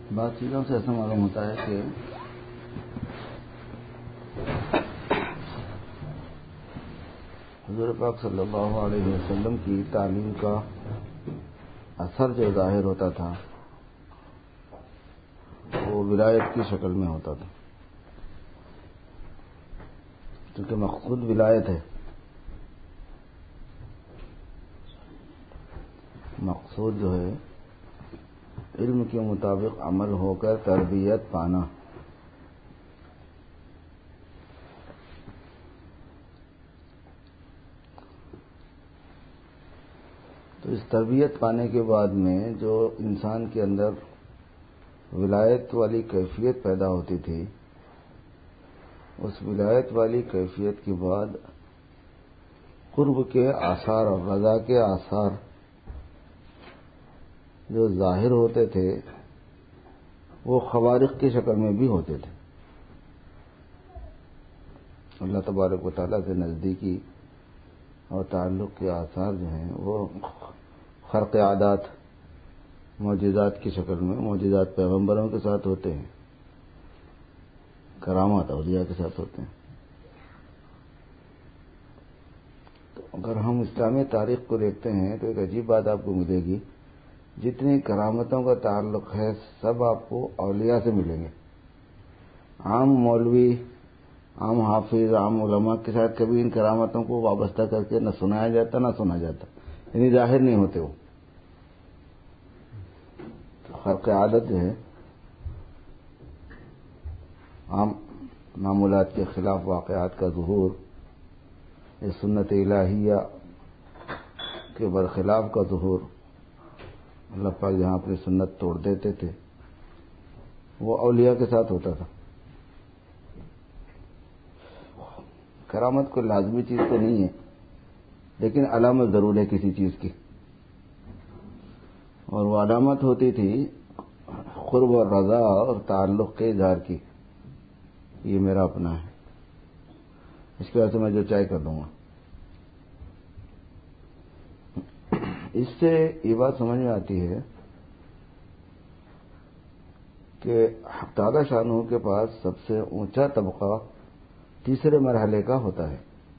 بعض چیزوں سے ایسا معلوم ہوتا ہے کہ حضور پاک صلی اللہ علیہ وسلم کی تعلیم کا اثر جو ظاہر ہوتا تھا وہ ولایت کی شکل میں ہوتا تھا، کیونکہ مقصود ولایت ہے. مقصود جو ہے علم کے مطابق عمل ہو کر تربیت پانا. تو اس تربیت پانے کے بعد میں جو انسان کے اندر ولایت والی کیفیت پیدا ہوتی تھی، اس ولایت والی کیفیت کے بعد قرب کے آثار اور رضا کے آثار جو ظاہر ہوتے تھے وہ خوارق کی شکل میں بھی ہوتے تھے. اللہ تبارک و تعالیٰ سے نزدیکی اور تعلق کے آثار جو ہیں وہ خرق عادات، معجزات کی شکل میں. معجزات پیغمبروں کے ساتھ ہوتے ہیں، کرامات اولیاء کے ساتھ ہوتے ہیں. تو اگر ہم اسلامی تاریخ کو دیکھتے ہیں تو ایک عجیب بات آپ کو ملے گی، جتنی کرامتوں کا تعلق ہے سب آپ کو اولیاء سے ملیں گے. عام مولوی، عام حافظ، عام علماء کے ساتھ کبھی ان کرامتوں کو وابستہ کر کے نہ سنایا جاتا نہ سنا جاتا، یعنی ظاہر نہیں ہوتے. وہ خرق عادت جو ہے، عام معمولات کے خلاف واقعات کا ظہور، یہ سنت الہیہ کے برخلاف کا ظہور، اللہ پاک جہاں اپنی سنت توڑ دیتے تھے وہ اولیاء کے ساتھ ہوتا تھا. کرامت کوئی لازمی چیز تو نہیں ہے، لیکن علامت ضرور ہے کسی چیز کی، اور وہ علامت ہوتی تھی قرب اور رضا اور تعلق کے اظہار کی. یہ میرا اپنا ہے، اس کی وجہ سے میں جو چاہے کر دوں گا. اس سے یہ بات سمجھ میں آتی ہے کہ حق تعالی شانہ کے پاس سب سے اونچا طبقہ تیسرے مرحلے کا ہوتا ہے.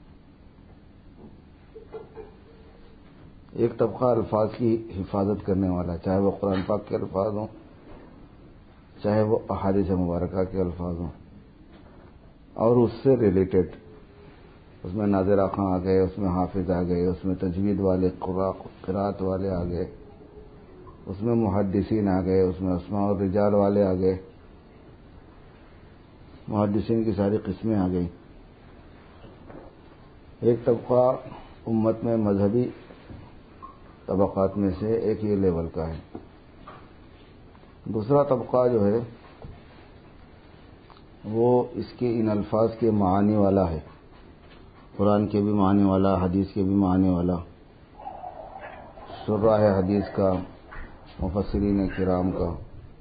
ایک طبقہ الفاظ کی حفاظت کرنے والا، چاہے وہ قرآن پاک کے الفاظ ہوں، چاہے وہ احادیث مبارکہ کے الفاظ ہوں، اور اس سے ریلیٹڈ، اس میں ناظرہ خاں آ گئے، اس میں حافظ آ گئے، اس میں تجوید والے قرات والے آ گئے، اس میں محدثین آ گئے، اس میں اسماء اور رجال والے آ گئے، محدثین کی ساری قسمیں آ گئیں. ایک طبقہ امت میں مذہبی طبقات میں سے ایک یہ لیول کا ہے. دوسرا طبقہ جو ہے وہ اس کے ان الفاظ کے معانی والا ہے، قرآن کے بھی معنی والا، حدیث کے بھی معنی والا، شراح حدیث کا، مفسرین کرام کا.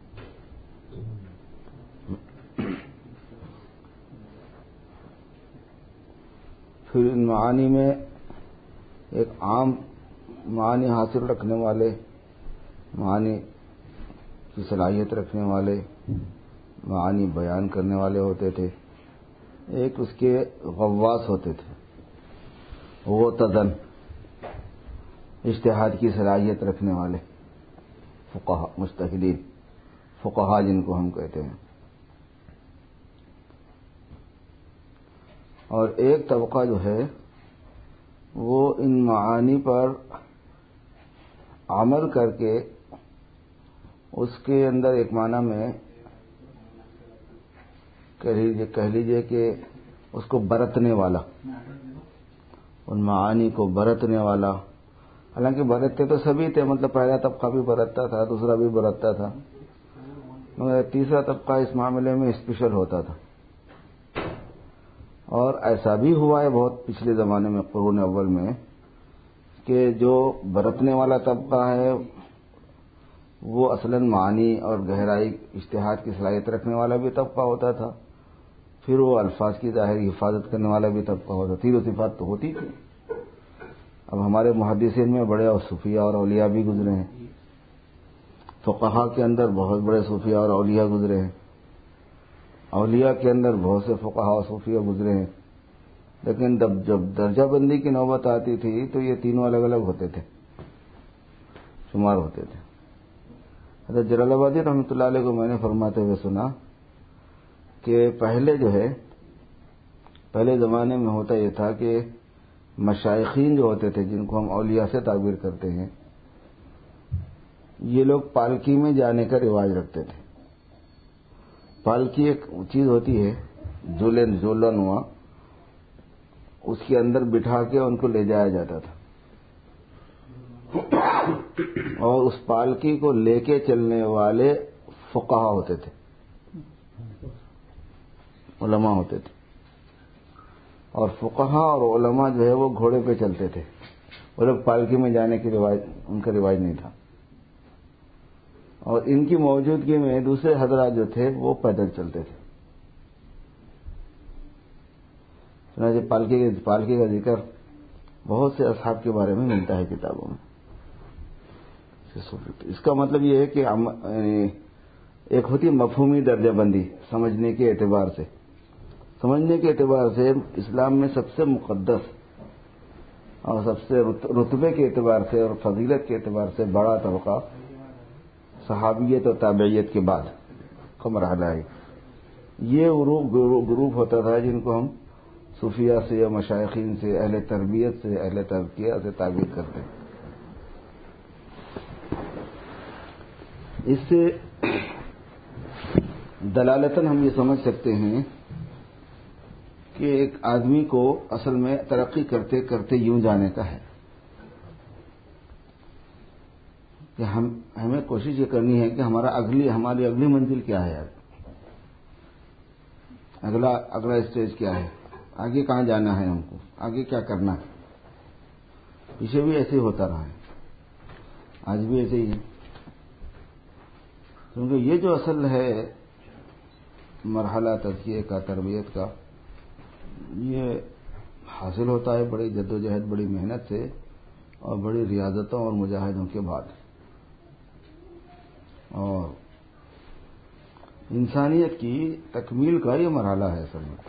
پھر ان معانی میں ایک عام معانی حاصل رکھنے والے، معانی کی صلاحیت رکھنے والے، معانی بیان کرنے والے ہوتے تھے. ایک اس کے غواص ہوتے تھے، وہ تزن اجتہاد کی صلاحیت رکھنے والے، فقہا، مجتہدین، فقہا جن کو ہم کہتے ہیں. اور ایک طبقہ جو ہے وہ ان معانی پر عمل کر کے اس کے اندر ایک معنی میں کہہ لیجئے کہ اس کو برتنے والا، ان معانی کو برتنے والا. حالانکہ برتتے تو سبھی تھے، مطلب پہلا طبقہ بھی برتتا تھا، دوسرا بھی برتتا تھا، مگر تیسرا طبقہ اس معاملے میں اسپیشل ہوتا تھا. اور ایسا بھی ہوا ہے بہت پچھلے زمانے میں، قرون اول میں، کہ جو برتنے والا طبقہ ہے وہ اصلاً معانی اور گہرائی اجتہاد کی صلاحیت رکھنے والا بھی طبقہ ہوتا تھا. پھر وہ الفاظ کی ظاہری حفاظت کرنے والا بھی طبقہ ہوتا. تینوں صفات تو ہوتی تھی. اب ہمارے محدثین میں بڑے اور صوفیاء اور اولیاء بھی گزرے ہیں، فقہا کے اندر بہت بڑے صوفیاء اور اولیاء گزرے ہیں، اولیاء کے اندر بہت سے فقہا اور صوفیاء گزرے ہیں، لیکن جب درجہ بندی کی نوبت آتی تھی تو یہ تینوں الگ الگ ہوتے تھے، شمار ہوتے تھے۔ حضرت جلال آبادی رحمۃ اللہ علیہ کو میں نے فرماتے ہوئے سنا کہ پہلے زمانے میں ہوتا یہ تھا کہ مشائخین جو ہوتے تھے، جن کو ہم اولیاء سے تعبیر کرتے ہیں، یہ لوگ پالکی میں جانے کا رواج رکھتے تھے۔ پالکی ایک چیز ہوتی ہے جولا نما، اس کے اندر بٹھا کے ان کو لے جایا جاتا تھا، اور اس پالکی کو لے کے چلنے والے فقہا ہوتے تھے، علماء ہوتے تھے، اور فقہا اور علماء جو ہے وہ گھوڑے پہ چلتے تھے، وہ لوگ پالکی میں جانے کی ان کا رواج نہیں تھا، اور ان کی موجودگی میں دوسرے حضرات جو تھے وہ پیدل چلتے تھے۔ چنانچہ پالکی کا ذکر بہت سے اصحاب کے بارے میں ملتا ہے کتابوں میں۔ اس کا مطلب یہ ہے کہ ایک ہوتی مفہومی درجہ بندی سمجھنے کے اعتبار سے اسلام میں سب سے مقدس اور سب سے رتبے کے اعتبار سے اور فضیلت کے اعتبار سے بڑا طبقہ صحابیت اور تابعیت کے بعد کا مرحلہ ہے۔ یہ گروپ ہوتا تھا جن کو ہم صوفیاء سے یا مشائخین سے، اہل تربیت سے، اہل تزکیہ سے تعبیر کرتے ہیں۔ اس سے دلالتاً ہم یہ سمجھ سکتے ہیں کہ ایک آدمی کو اصل میں ترقی کرتے کرتے یوں جانے کا ہے کہ ہمیں کوشش یہ کرنی ہے کہ ہماری اگلی منزل کیا ہے، اگلا اسٹیج کیا ہے، آگے کہاں جانا ہے، ہم کو آگے کیا کرنا ہے۔ پیچھے بھی ایسے ہی ہوتا رہا ہے، آج بھی ایسے ہی ہے، کیونکہ یہ جو اصل ہے مرحلہ تزکیے کا، تربیت کا، یہ حاصل ہوتا ہے بڑی جدوجہد، بڑی محنت سے اور بڑی ریاضتوں اور مجاہدوں کے بعد، اور انسانیت کی تکمیل کا یہ مرحلہ ہے اصل میں۔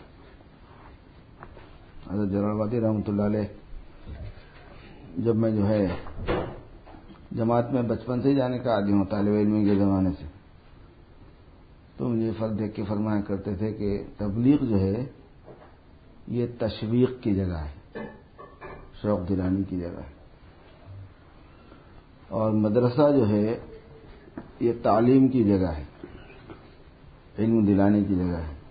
حضرت جلال آبادی رحمۃ اللہ علیہ جب میں جماعت میں بچپن سے ہی جانے کا عادی ہوں، طالب علمی کے زمانے سے، تو مجھے دیکھ کے فرمایا کرتے تھے کہ تبلیغ جو ہے یہ تشویق کی جگہ ہے، شوق دلانے کی جگہ ہے، اور مدرسہ جو ہے یہ تعلیم کی جگہ ہے، علم دلانے کی جگہ ہے،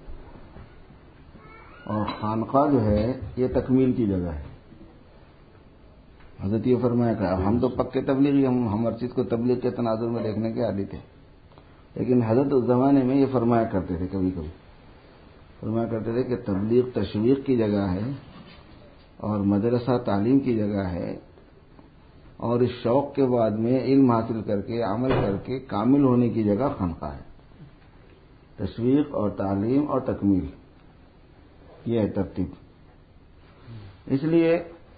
اور خانقاہ جو ہے یہ تکمیل کی جگہ ہے۔ حضرت یہ فرمایا کہ ہم تو پکے تبلیغی، ہم ہر چیز کو تبلیغ کے تناظر میں دیکھنے کے عادی تھے، لیکن حضرت اس زمانے میں یہ فرمایا کرتے تھے، کبھی کبھی فرمایا کرتے تھے کہ تبلیغ تشویق کی جگہ ہے، اور مدرسہ تعلیم کی جگہ ہے، اور اس شوق کے بعد میں علم حاصل کر کے عمل کر کے کامل ہونے کی جگہ خانقاہ ہے۔ تشویق اور تعلیم اور تکمیل، یہ ہے ترتیب۔ اس لیے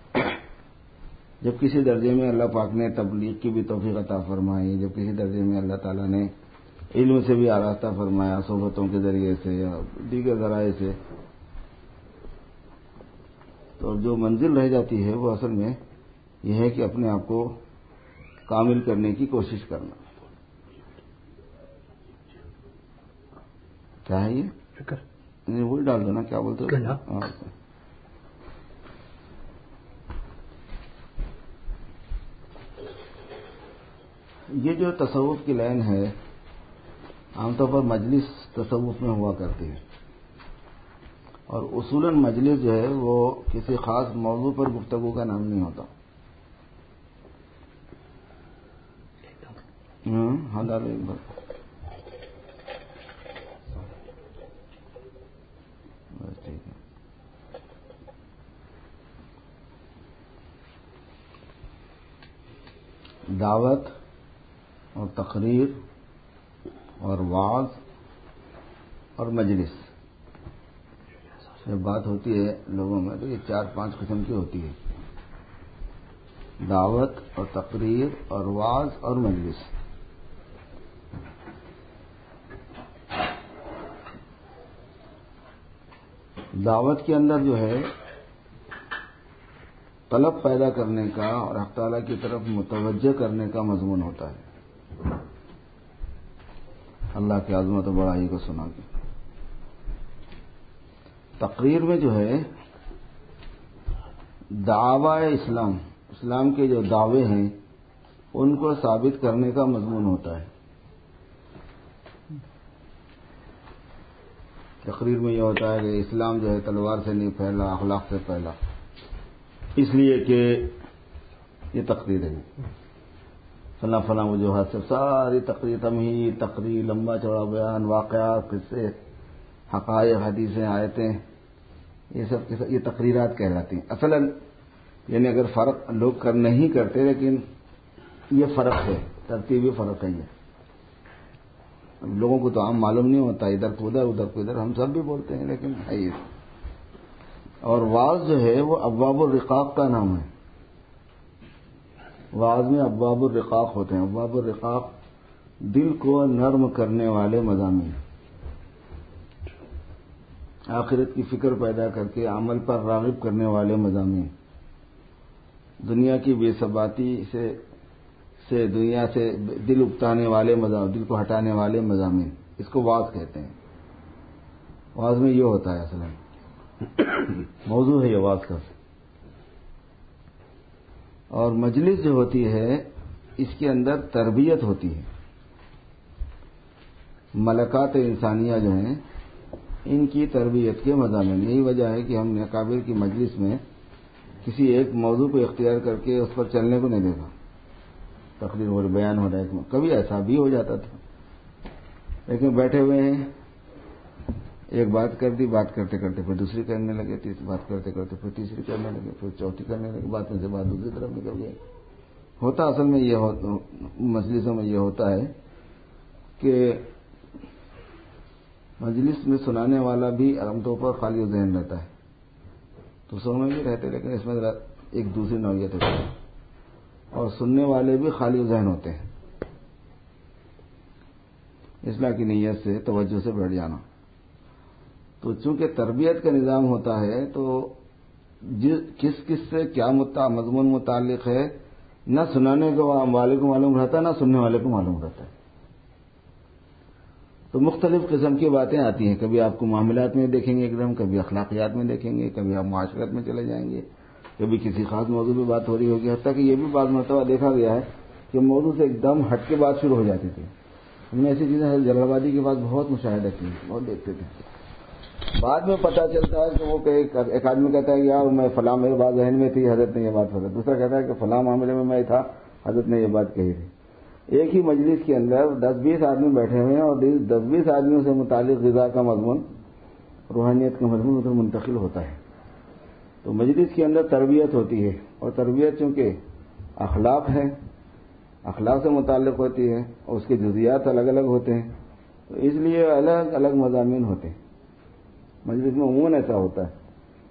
جب کسی درجے میں اللہ پاک نے تبلیغ کی بھی توفیق عطا فرمائی، جب کسی درجے میں اللہ تعالیٰ نے علم سے بھی آراستہ فرمایا، صحبتوں کے ذریعے سے یا دیگر ذرائع سے، تو جو منزل رہ جاتی ہے وہ اصل میں یہ ہے کہ اپنے آپ کو کامل کرنے کی کوشش کرنا۔ کیا ہے یہ فکر؟ نہیں، وہی ڈال دو نا، کیا بولتے ہو؟ یہ جو تصوف کی لائن ہے عام طور پر مجلس تصوف میں ہوا کرتی ہے، اور اصولاً مجلس جو ہے وہ کسی خاص موضوع پر گفتگو کا نام نہیں ہوتا۔ ہاں ڈالو ایک بار۔ بس ٹھیک ہے۔ دعوت اور تقریر اور وعظ اور مجلس، جب بات ہوتی ہے لوگوں میں تو یہ 4-5 قسم کی ہوتی ہے، دعوت اور تقریر اور وعظ اور مجلس۔ دعوت کے اندر جو ہے طلب پیدا کرنے کا اور حق تعالیٰ کی طرف متوجہ کرنے کا مضمون ہوتا ہے. اللہ کی عظمت و بڑائی کو سنا کے تقریر میں جو ہے دعوی اسلام کے جو دعوے ہیں ان کو ثابت کرنے کا مضمون ہوتا ہے. تقریر میں یہ ہوتا ہے کہ اسلام جو ہے تلوار سے نہیں پھیلا، اخلاق سے پھیلا، اس لیے کہ یہ تقریر ہے. فلاں وجوہات سے ساری تقریر، تمہید، تقریر، لمبا چوڑا بیان، واقعات، قصے، حقائق، حدیثیں، آیتیں، یہ سب یہ تقریرات کہلاتی ہیں. اصلاً یعنی اگر فرق لوگ نہیں کرتے، لیکن یہ فرق ہے، ترتیبی فرق ہے. یہ لوگوں کو تو عام معلوم نہیں ہوتا، ادھر کو ادھر، ادھر کو ادھر، ہم سب بھی بولتے ہیں لیکن ہے یہ. اور وعظ جو ہے وہ ابواب الرقاق کا نام ہے. وعظ میں ابواب الرقاق ہوتے ہیں. ابواب الرقاق دل کو نرم کرنے والے مضامین، آخرت کی فکر پیدا کر کے عمل پر راغب کرنے والے مضامین، دنیا کی بے ثباتی سے دنیا سے دل اکتانے والے مضامین، دل کو ہٹانے والے مضامین، اس کو وعظ کہتے ہیں. وعظ میں یہ ہوتا ہے، اصل موضوع ہے یہ وعظ کا. اور مجلس جو ہوتی ہے اس کے اندر تربیت ہوتی ہے. ملکات انسانیہ جو ہیں ان کی تربیت کے مضامین. یہی وجہ ہے کہ ہم نے اکابر کی مجلس میں کسی ایک موضوع کو اختیار کر کے اس پر چلنے کو نہیں دیکھا. تقریر ہو رہی، بیان ہو رہا ہے، کبھی ایسا بھی ہو جاتا تھا، لیکن بیٹھے ہوئے ہیں، ایک بات کر دی، بات کرتے کرتے پھر دوسری کرنے لگے، بات کرتے کرتے پھر تیسری کرنے لگے، پھر چوتھی کرنے لگے، بات میں سے بات دوسری طرف نکل گئی. ہوتا اصل میں یہ مجلسوں میں یہ ہوتا ہے کہ مجلس میں سنانے والا بھی عام طور پر خالی ذہن رہتا ہے، تو سننے بھی رہتے، لیکن اس میں ذرا ایک دوسری نوعیت ہوتی ہے. اور سننے والے بھی خالی ذہن ہوتے ہیں. اصلاح کی نیت سے توجہ سے بیٹھ جانا. تو چونکہ تربیت کا نظام ہوتا ہے تو کس سے کیا مضمون متعلق ہے نہ سنانے والے کو معلوم رہتا، نہ سننے والے کو معلوم رہتا ہے. تو مختلف قسم کی باتیں آتی ہیں. کبھی آپ کو معاملات میں دیکھیں گے ایک دم، کبھی اخلاقیات میں دیکھیں گے، کبھی آپ معاشرت میں چلے جائیں گے، کبھی کسی خاص موضوع پہ بات ہو رہی ہوگی. حتیٰ کہ یہ بھی بعض مرتبہ دیکھا گیا ہے کہ موضوع سے ایک دم ہٹ کے بات شروع ہو جاتی تھی. ہم نے ایسی چیزیں جلال آبادی کے بعد بہت مشاہدہ کی، بہت دیکھتے تھے. بعد میں پتہ چلتا ہے کہ وہ ایک آدمی کہتا ہے کہ یار میں فلاں، میرے بات ذہن میں تھی، حضرت نے یہ بات فرمائی. دوسرا کہتا ہے کہ فلاں معاملے میں تھا، حضرت نے یہ بات کہی تھی. ایک ہی مجلس کے اندر 10-20 آدمی بیٹھے ہوئے ہیں اور 10-20 آدمیوں سے متعلق غذا کا مضمون، روحانیت کا مضمون ادھر منتقل ہوتا ہے. تو مجلس کے اندر تربیت ہوتی ہے، اور تربیت چونکہ اخلاق ہے، اخلاق سے متعلق ہوتی ہے اور اس کے جزیات الگ الگ ہوتے ہیں، تو اس لیے الگ الگ مضامین ہوتے ہیں. مجلس میں عموماً ایسا ہوتا ہے.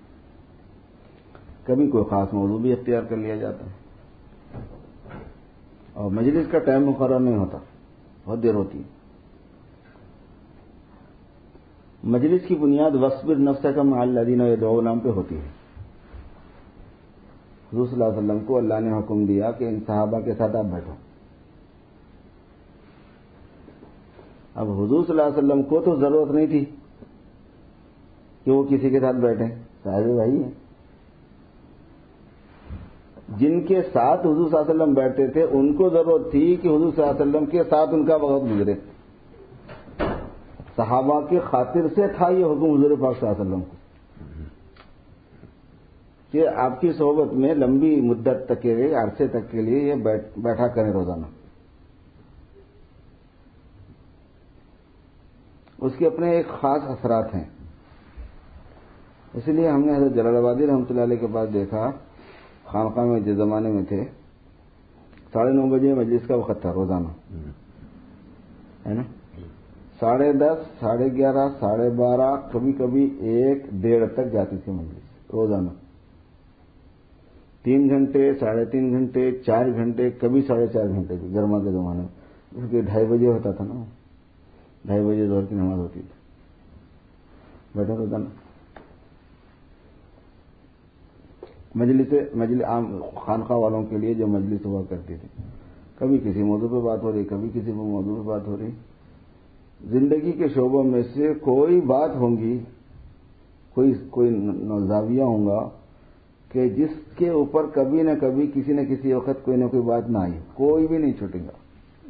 کبھی کوئی خاص موضوع بھی اختیار کر لیا جاتا ہے، اور مجلس کا ٹائم مقرر نہیں ہوتا، بہت دیر ہوتی ہے. مجلس کی بنیاد واصبر نفسک مع الذین یدعون نام پہ ہوتی ہے. حضور صلی اللہ علیہ وسلم کو اللہ نے حکم دیا کہ ان صحابہ کے ساتھ آپ بیٹھو. اب حضور صلی اللہ علیہ وسلم کو تو ضرورت نہیں تھی کہ وہ کسی کے ساتھ بیٹھیں، صاحب وحی ہیں. جن کے ساتھ حضور صلی اللہ علیہ وسلم بیٹھتے تھے ان کو ضرورت تھی کہ حضور صلی اللہ علیہ وسلم کے ساتھ ان کا وقت گزرے. صحابہ کی خاطر سے تھا یہ حکم حضور پاک صلی اللہ علیہ وسلم کو کہ آپ کی صحبت میں لمبی مدت تک کے لیے، عرصے تک کے لیے یہ بیٹھا کریں روزانہ. اس کے اپنے ایک خاص اثرات ہیں. اس لیے ہم نے حضرت جلال آبادی رحمۃ اللہ علیہ کے پاس دیکھا، خانقاہ میں جس زمانے میں تھے 9:30 بجے مجلس کا وقت تھا روزانہ، ہے نا. 10:30، 11:30، 12:30، کبھی کبھی 1-1:30 تک جاتی تھی مجلس روزانہ. 3 گھنٹے، 3.5 گھنٹے، 4 گھنٹے، کبھی 4.5 گھنٹے بھی گرما کے زمانے میں. کیونکہ 2:30 بجے ہوتا تھا نا، 2:30 بجے ظہر کی نماز ہوتی تھی. بیٹھے روزانہ. مجلس عام خانقاہ والوں کے لیے جو مجلس ہوا کرتی تھی، کبھی کسی موضوع پہ بات ہو رہی، کبھی کسی موضوع پہ بات ہو رہی، زندگی کے شعبوں میں سے کوئی بات ہوں گی، کوئی زاویہ ہوں گا کہ جس کے اوپر کبھی نہ کبھی کسی نہ کسی وقت کوئی نہ کوئی بات نہ آئی، کوئی بھی نہیں چھوٹے گا۔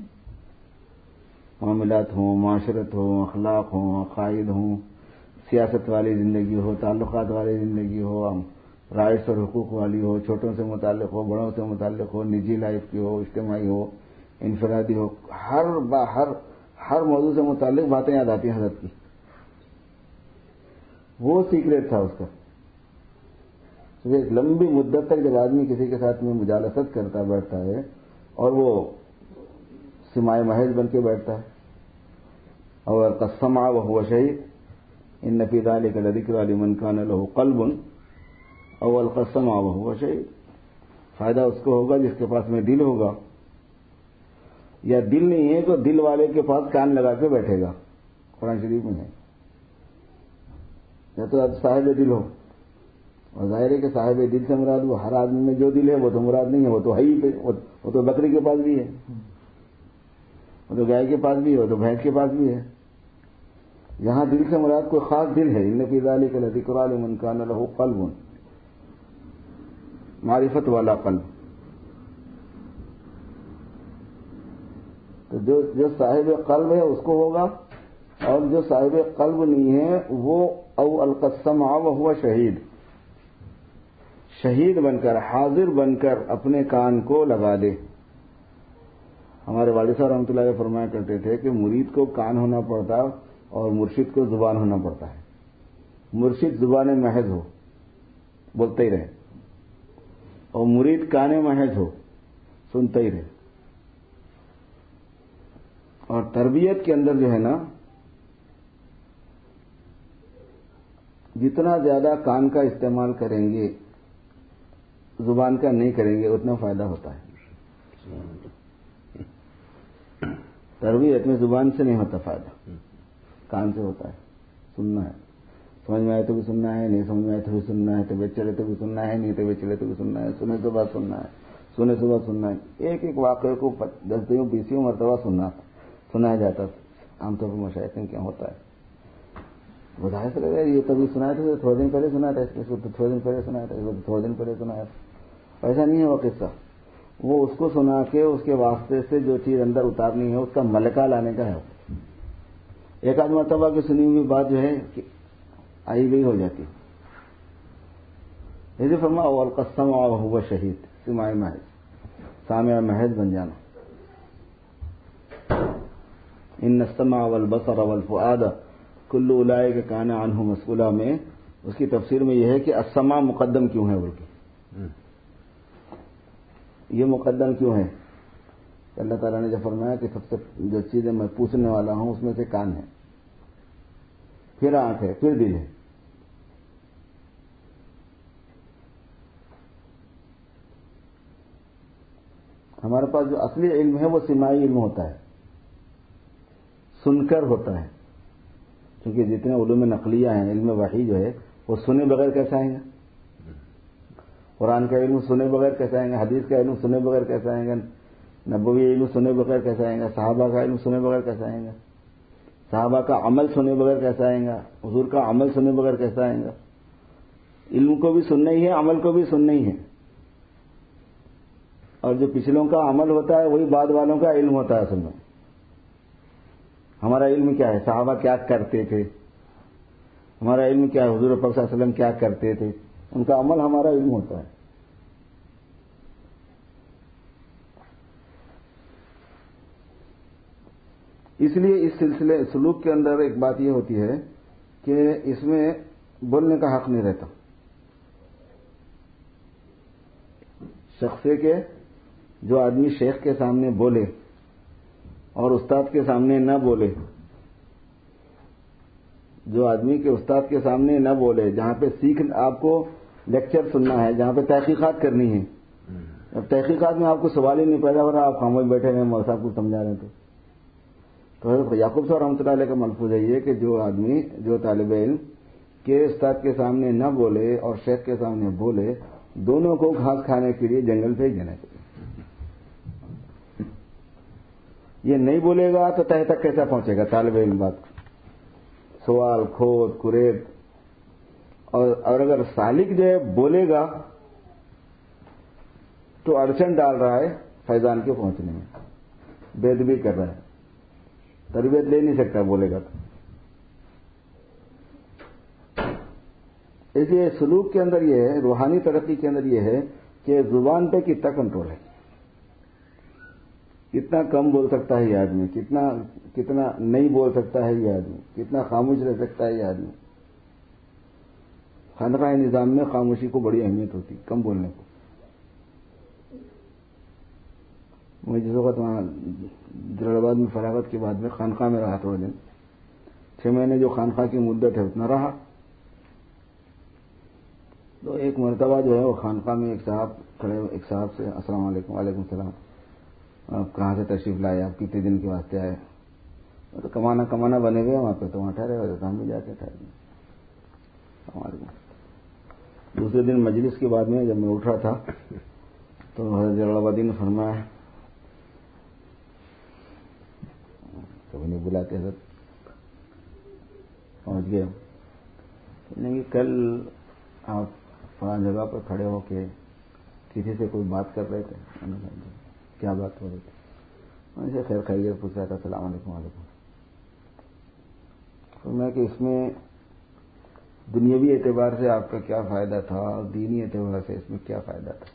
معاملات ہوں، معاشرت ہوں، اخلاق ہوں، عقائد ہوں، سیاست والی زندگی ہو، تعلقات والی زندگی ہو، رائٹس اور حقوق والی ہو، چھوٹوں سے متعلق ہو، بڑوں سے متعلق ہو، نجی لائف کی ہو، اجتماعی ہو، انفرادی ہو، ہر موضوع سے متعلق باتیں یاد آتی ہیں حضرت کی۔ وہ سیکریٹ تھا اس کا۔ ایک لمبی مدت تک جب آدمی کسی کے ساتھ میں مجالست کرتا بیٹھتا ہے اور وہ سماع محض بن کے بیٹھتا ہے، اور قسمع وهو شہید ان فی ذلک لذکری لمن کان له قلب اول قسمع وهو شہید، فائدہ اس کو ہوگا جس کے پاس میں دل ہوگا، یا دل نہیں ہے تو دل والے کے پاس کان لگا کے بیٹھے گا۔ قرآن شریف میں ہے، یا تو صاحب دل ہو، اور ظاہر ہے کہ صاحب دل سے مراد وہ ہر آدمی میں جو دل ہے وہ تو مراد نہیں ہے، وہ تو ہے ہی، وہ تو بکری کے پاس بھی ہے، وہ تو گائے کے پاس بھی ہے، وہ تو بھینس کے پاس بھی ہے۔ یہاں دل سے مراد کوئی خاص دل ہے، ان فی ذلک لذکری لمن کان له قلب، معرفت والا قلب۔ تو جو صاحب قلب ہے اس کو ہوگا، اور جو صاحب قلب نہیں ہے وہ او القسمع وهو شہید، شہید بن کر، حاضر بن کر اپنے کان کو لگا دے۔ ہمارے والد صاحب رحمۃ اللہ علیہ فرمایا کرتے تھے کہ مرید کو کان ہونا پڑتا اور مرشد کو زبان ہونا پڑتا ہے۔ مرشد زبان محض ہو، بولتے ہی رہے، اور مرید کان محض ہو، سنتا ہی رہے۔ اور تربیت کے اندر جو ہے نا، جتنا زیادہ کان کا استعمال کریں گے، زبان کا نہیں کریں گے، اتنا فائدہ ہوتا ہے۔ تربیت میں زبان سے نہیں ہوتا فائدہ، کان سے ہوتا ہے، سننا ہے، سمجھ میں آئے تو بھی سننا ہے، نہیں سمجھ میں آئے تو بھی سننا ہے، طبیعت چلے تو بھی سننا ہے، نہیں طبیعت چلے تو بھی سننا ہے، سنے تو بات سننا ہے، سنے تو بات سننا ہے۔ ایک ایک واقعے کو 10-20 مرتبہ سنایا جاتا ہے، عام طور پر مشائخ کے کیا ہوتا ہے، بتایا چلے گا یہ کبھی سنایا تھا، تھوڑے دن پہلے سنا تھا، اس کو تو تھوڑے دن پہلے سنایا تھا، اس کو تو تھوڑے دن پہلے سنایا تھا۔ ایسا نہیں ہے وہ قصہ، وہ اس کو سنا کے اس کے واسطے سے جو چیز اندر اتارنی ہے اس کا ملکہ لانے کا ہے۔ ایک آدھ مرتبہ کی سنی ہوئی بات جو ہے کہ آئی گئی ہو جاتی، یہ فرما والقسم وهو شہید، سماع محض، سامع محض بن جانا۔ ان السمع والبصر والفؤاد کل اولئک کان عنہ مسئولا میں اس کی تفسیر میں یہ ہے کہ السمع مقدم کیوں ہے بلکہ یہ مقدم کیوں ہے؟ اللہ تعالیٰ نے جو فرمایا کہ سب سے جو چیزیں میں پوچھنے والا ہوں اس میں سے کان ہے، پھر آنکھ ہے، پھر دل ہے۔ ہمارے پاس جو اصلی علم ہے وہ سماعی علم ہوتا ہے، سن کر ہوتا ہے، کیونکہ جتنے علوم نقلیہ ہیں، علم وحی جو ہے وہ سنے بغیر کیسے آئیں گے؟ قرآن کا علم سنے بغیر کیسے آئیں گے؟ حدیث کا علم سنے بغیر کیسے آئیں گے؟ نبوی علم سنے بغیر کیسے آئیں گا؟ صحابہ کا علم سنے بغیر کیسے آئیں گا؟ صحابہ کا عمل سنے بغیر کیسے آئیں گا؟ حضور کا عمل سنے بغیر کیسے آئیں گا؟ علم کو بھی سننا ہی ہے، عمل کو بھی سننا ہی ہے، اور جو پچھلوں کا عمل ہوتا ہے وہی بعد والوں کا علم ہوتا ہے۔ اصل میں ہمارا علم کیا ہے؟ صحابہ کیا کرتے تھے، ہمارا علم کیا ہے؟ حضور پاک صلی اللہ علیہ وسلم کیا کرتے تھے، ان کا عمل ہمارا علم ہوتا ہے۔ اس لیے اس سلسلے سلوک کے اندر ایک بات یہ ہوتی ہے کہ اس میں بولنے کا حق نہیں رہتا شخص کے، جو آدمی شیخ کے سامنے بولے اور استاد کے سامنے نہ بولے، جو آدمی کے استاد کے سامنے نہ بولے، جہاں پہ آپ کو لیکچر سننا ہے، جہاں پہ تحقیقات کرنی ہے، اب تحقیقات میں آپ کو سوال ہی نہیں پیدا ہو رہا، آپ خاموش بیٹھے ہوئے مولوی صاحب کو سمجھا رہے تھے، تو یعقوب صاحب رحمۃ اللہ علیہ کا ملفوظ ہے یہ کہ جو آدمی، جو طالب علم کے استاد کے سامنے نہ بولے اور شیخ کے سامنے بولے، دونوں کو گھاس کھانے کے لیے جنگل بھیج دینا چاہیے. یہ نہیں بولے گا تو تہ تک کیسا پہنچے گا طالب علم بات؟ سوال کھود کرید. اور اگر سالک جو ہے بولے گا تو اڑچن ڈال رہا ہے فیضان کے پہنچنے میں، بے ادبی کر رہا ہے، تربیت لے نہیں سکتا بولے گا تو. اس لیے سلوک کے اندر یہ ہے، روحانی ترقی کے اندر یہ ہے کہ زبان پہ کتنا کنٹرول ہے، کتنا کم بول سکتا ہے یہ آدمی، کتنا نہیں بول سکتا ہے یہ آدمی، کتنا خاموش رہ سکتا ہے یہ آدمی. خانقاہ نظام میں خاموشی کو بڑی اہمیت ہوتی، کم بولنے کو. میں جس وقت وہاں جلال آباد میں فراغت کے بعد میں خانقاہ میں رہا تھوڑے دن، 6 مہینے جو خانقاہ کی مدت ہے اتنا رہا. تو ایک مرتبہ جو ہے وہ خانقاہ میں ایک صاحب کھڑے، ایک صاحب سے السلام علیکم. وعلیکم السلام. آپ کہاں سے تشریف لائے؟ آپ کتنے دن کے واسطے آئے؟ تو کمانا بنے گئے وہاں پہ، تو وہاں ٹھہرے ہوئے، تو ہم بھی جا کے ٹھہرے. السلام علیکم. دوسرے دن مجلس کے بعد میں جب میں اٹھ رہا تھا تو حضرت جلال آبادی نے فرمایا، کبھی نہیں بلاتے حضرت، پہنچ گئے کہ کل آپ فلاں جگہ پر کھڑے ہو کے کسی سے کوئی بات کر رہے تھے. کیا بات ہو رہی تھی؟ ان سے خیر خیریت پوچھ رہا تھا. السلام علیکم. وعلیکم. فرمایا کہ اس میں دنیاوی اعتبار سے آپ کا کیا فائدہ تھا اور دینی اعتبار سے اس میں کیا فائدہ تھا،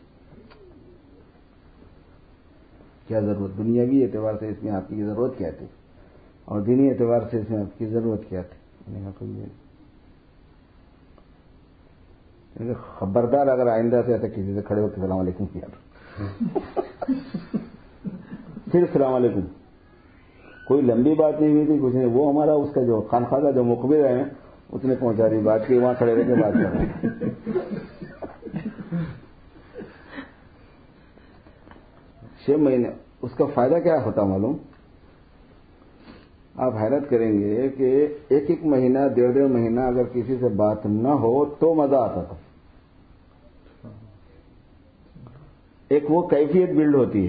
کیا ضرورت؟ دنیاوی اعتبار سے اس میں آپ کی ضرورت کیا تھی اور دینی اعتبار سے اس میں آپ کی ضرورت کیا تھی؟ خبردار اگر آئندہ سے ایسا کسی سے کھڑے ہو کے السلام علیکم کیا پھر السلام علیکم. کوئی لمبی بات نہیں ہوئی تھی، کچھ نہیں. وہ ہمارا اس کا جو خانقاہ کا جو مخبر ہے اس نے پہنچا دی بات کی، وہاں کھڑے رہ کے بات کر رہے ہیں. 6 مہینے اس کا فائدہ کیا ہوتا معلوم؟ آپ حیرت کریں گے کہ ایک مہینہ 1.5 مہینہ اگر کسی سے بات نہ ہو تو مزہ آتا تھا. ایک وہ کیفیت بلڈ ہوتی ہے.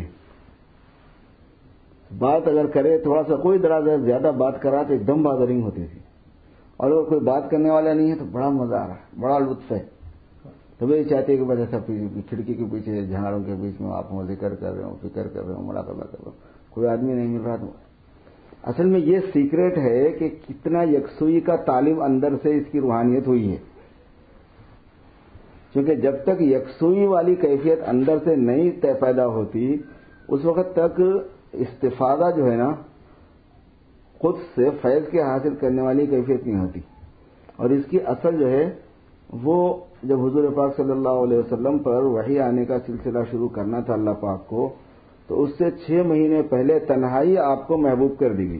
بات اگر کرے تھوڑا سا کوئی دراز زیادہ بات کرا تو ایک دم بادرنگ ہوتی تھی، اور اگر کوئی بات کرنے والا نہیں ہے تو بڑا مزہ آ رہا ہے، بڑا لطف ہے. تو وہ چاہتے ہیں کہ بس ایسا کھڑکی کے پیچھے جھاڑوں کے بیچ میں آپ ذکر کر رہے ہو، فکر کر رہے ہو، مراقبہ کر رہے ہو، کوئی آدمی نہیں مل رہا. تو اصل میں یہ سیکریٹ ہے کہ کتنا یکسوئی کا طالب اندر سے اس کی روحانیت ہوئی ہے. کیونکہ جب تک یکسوئی والی کیفیت اندر سے نہیں پیدا ہوتی اس وقت تک استفادہ جو ہے نا خود سے فیض کے حاصل کرنے والی کیفیت نہیں ہوتی. اور اس کی اصل جو ہے وہ جب حضور پاک صلی اللہ علیہ وسلم پر وحی آنے کا سلسلہ شروع کرنا تھا اللہ پاک کو، تو اس سے 6 مہینے پہلے تنہائی آپ کو محبوب کر دی گئی.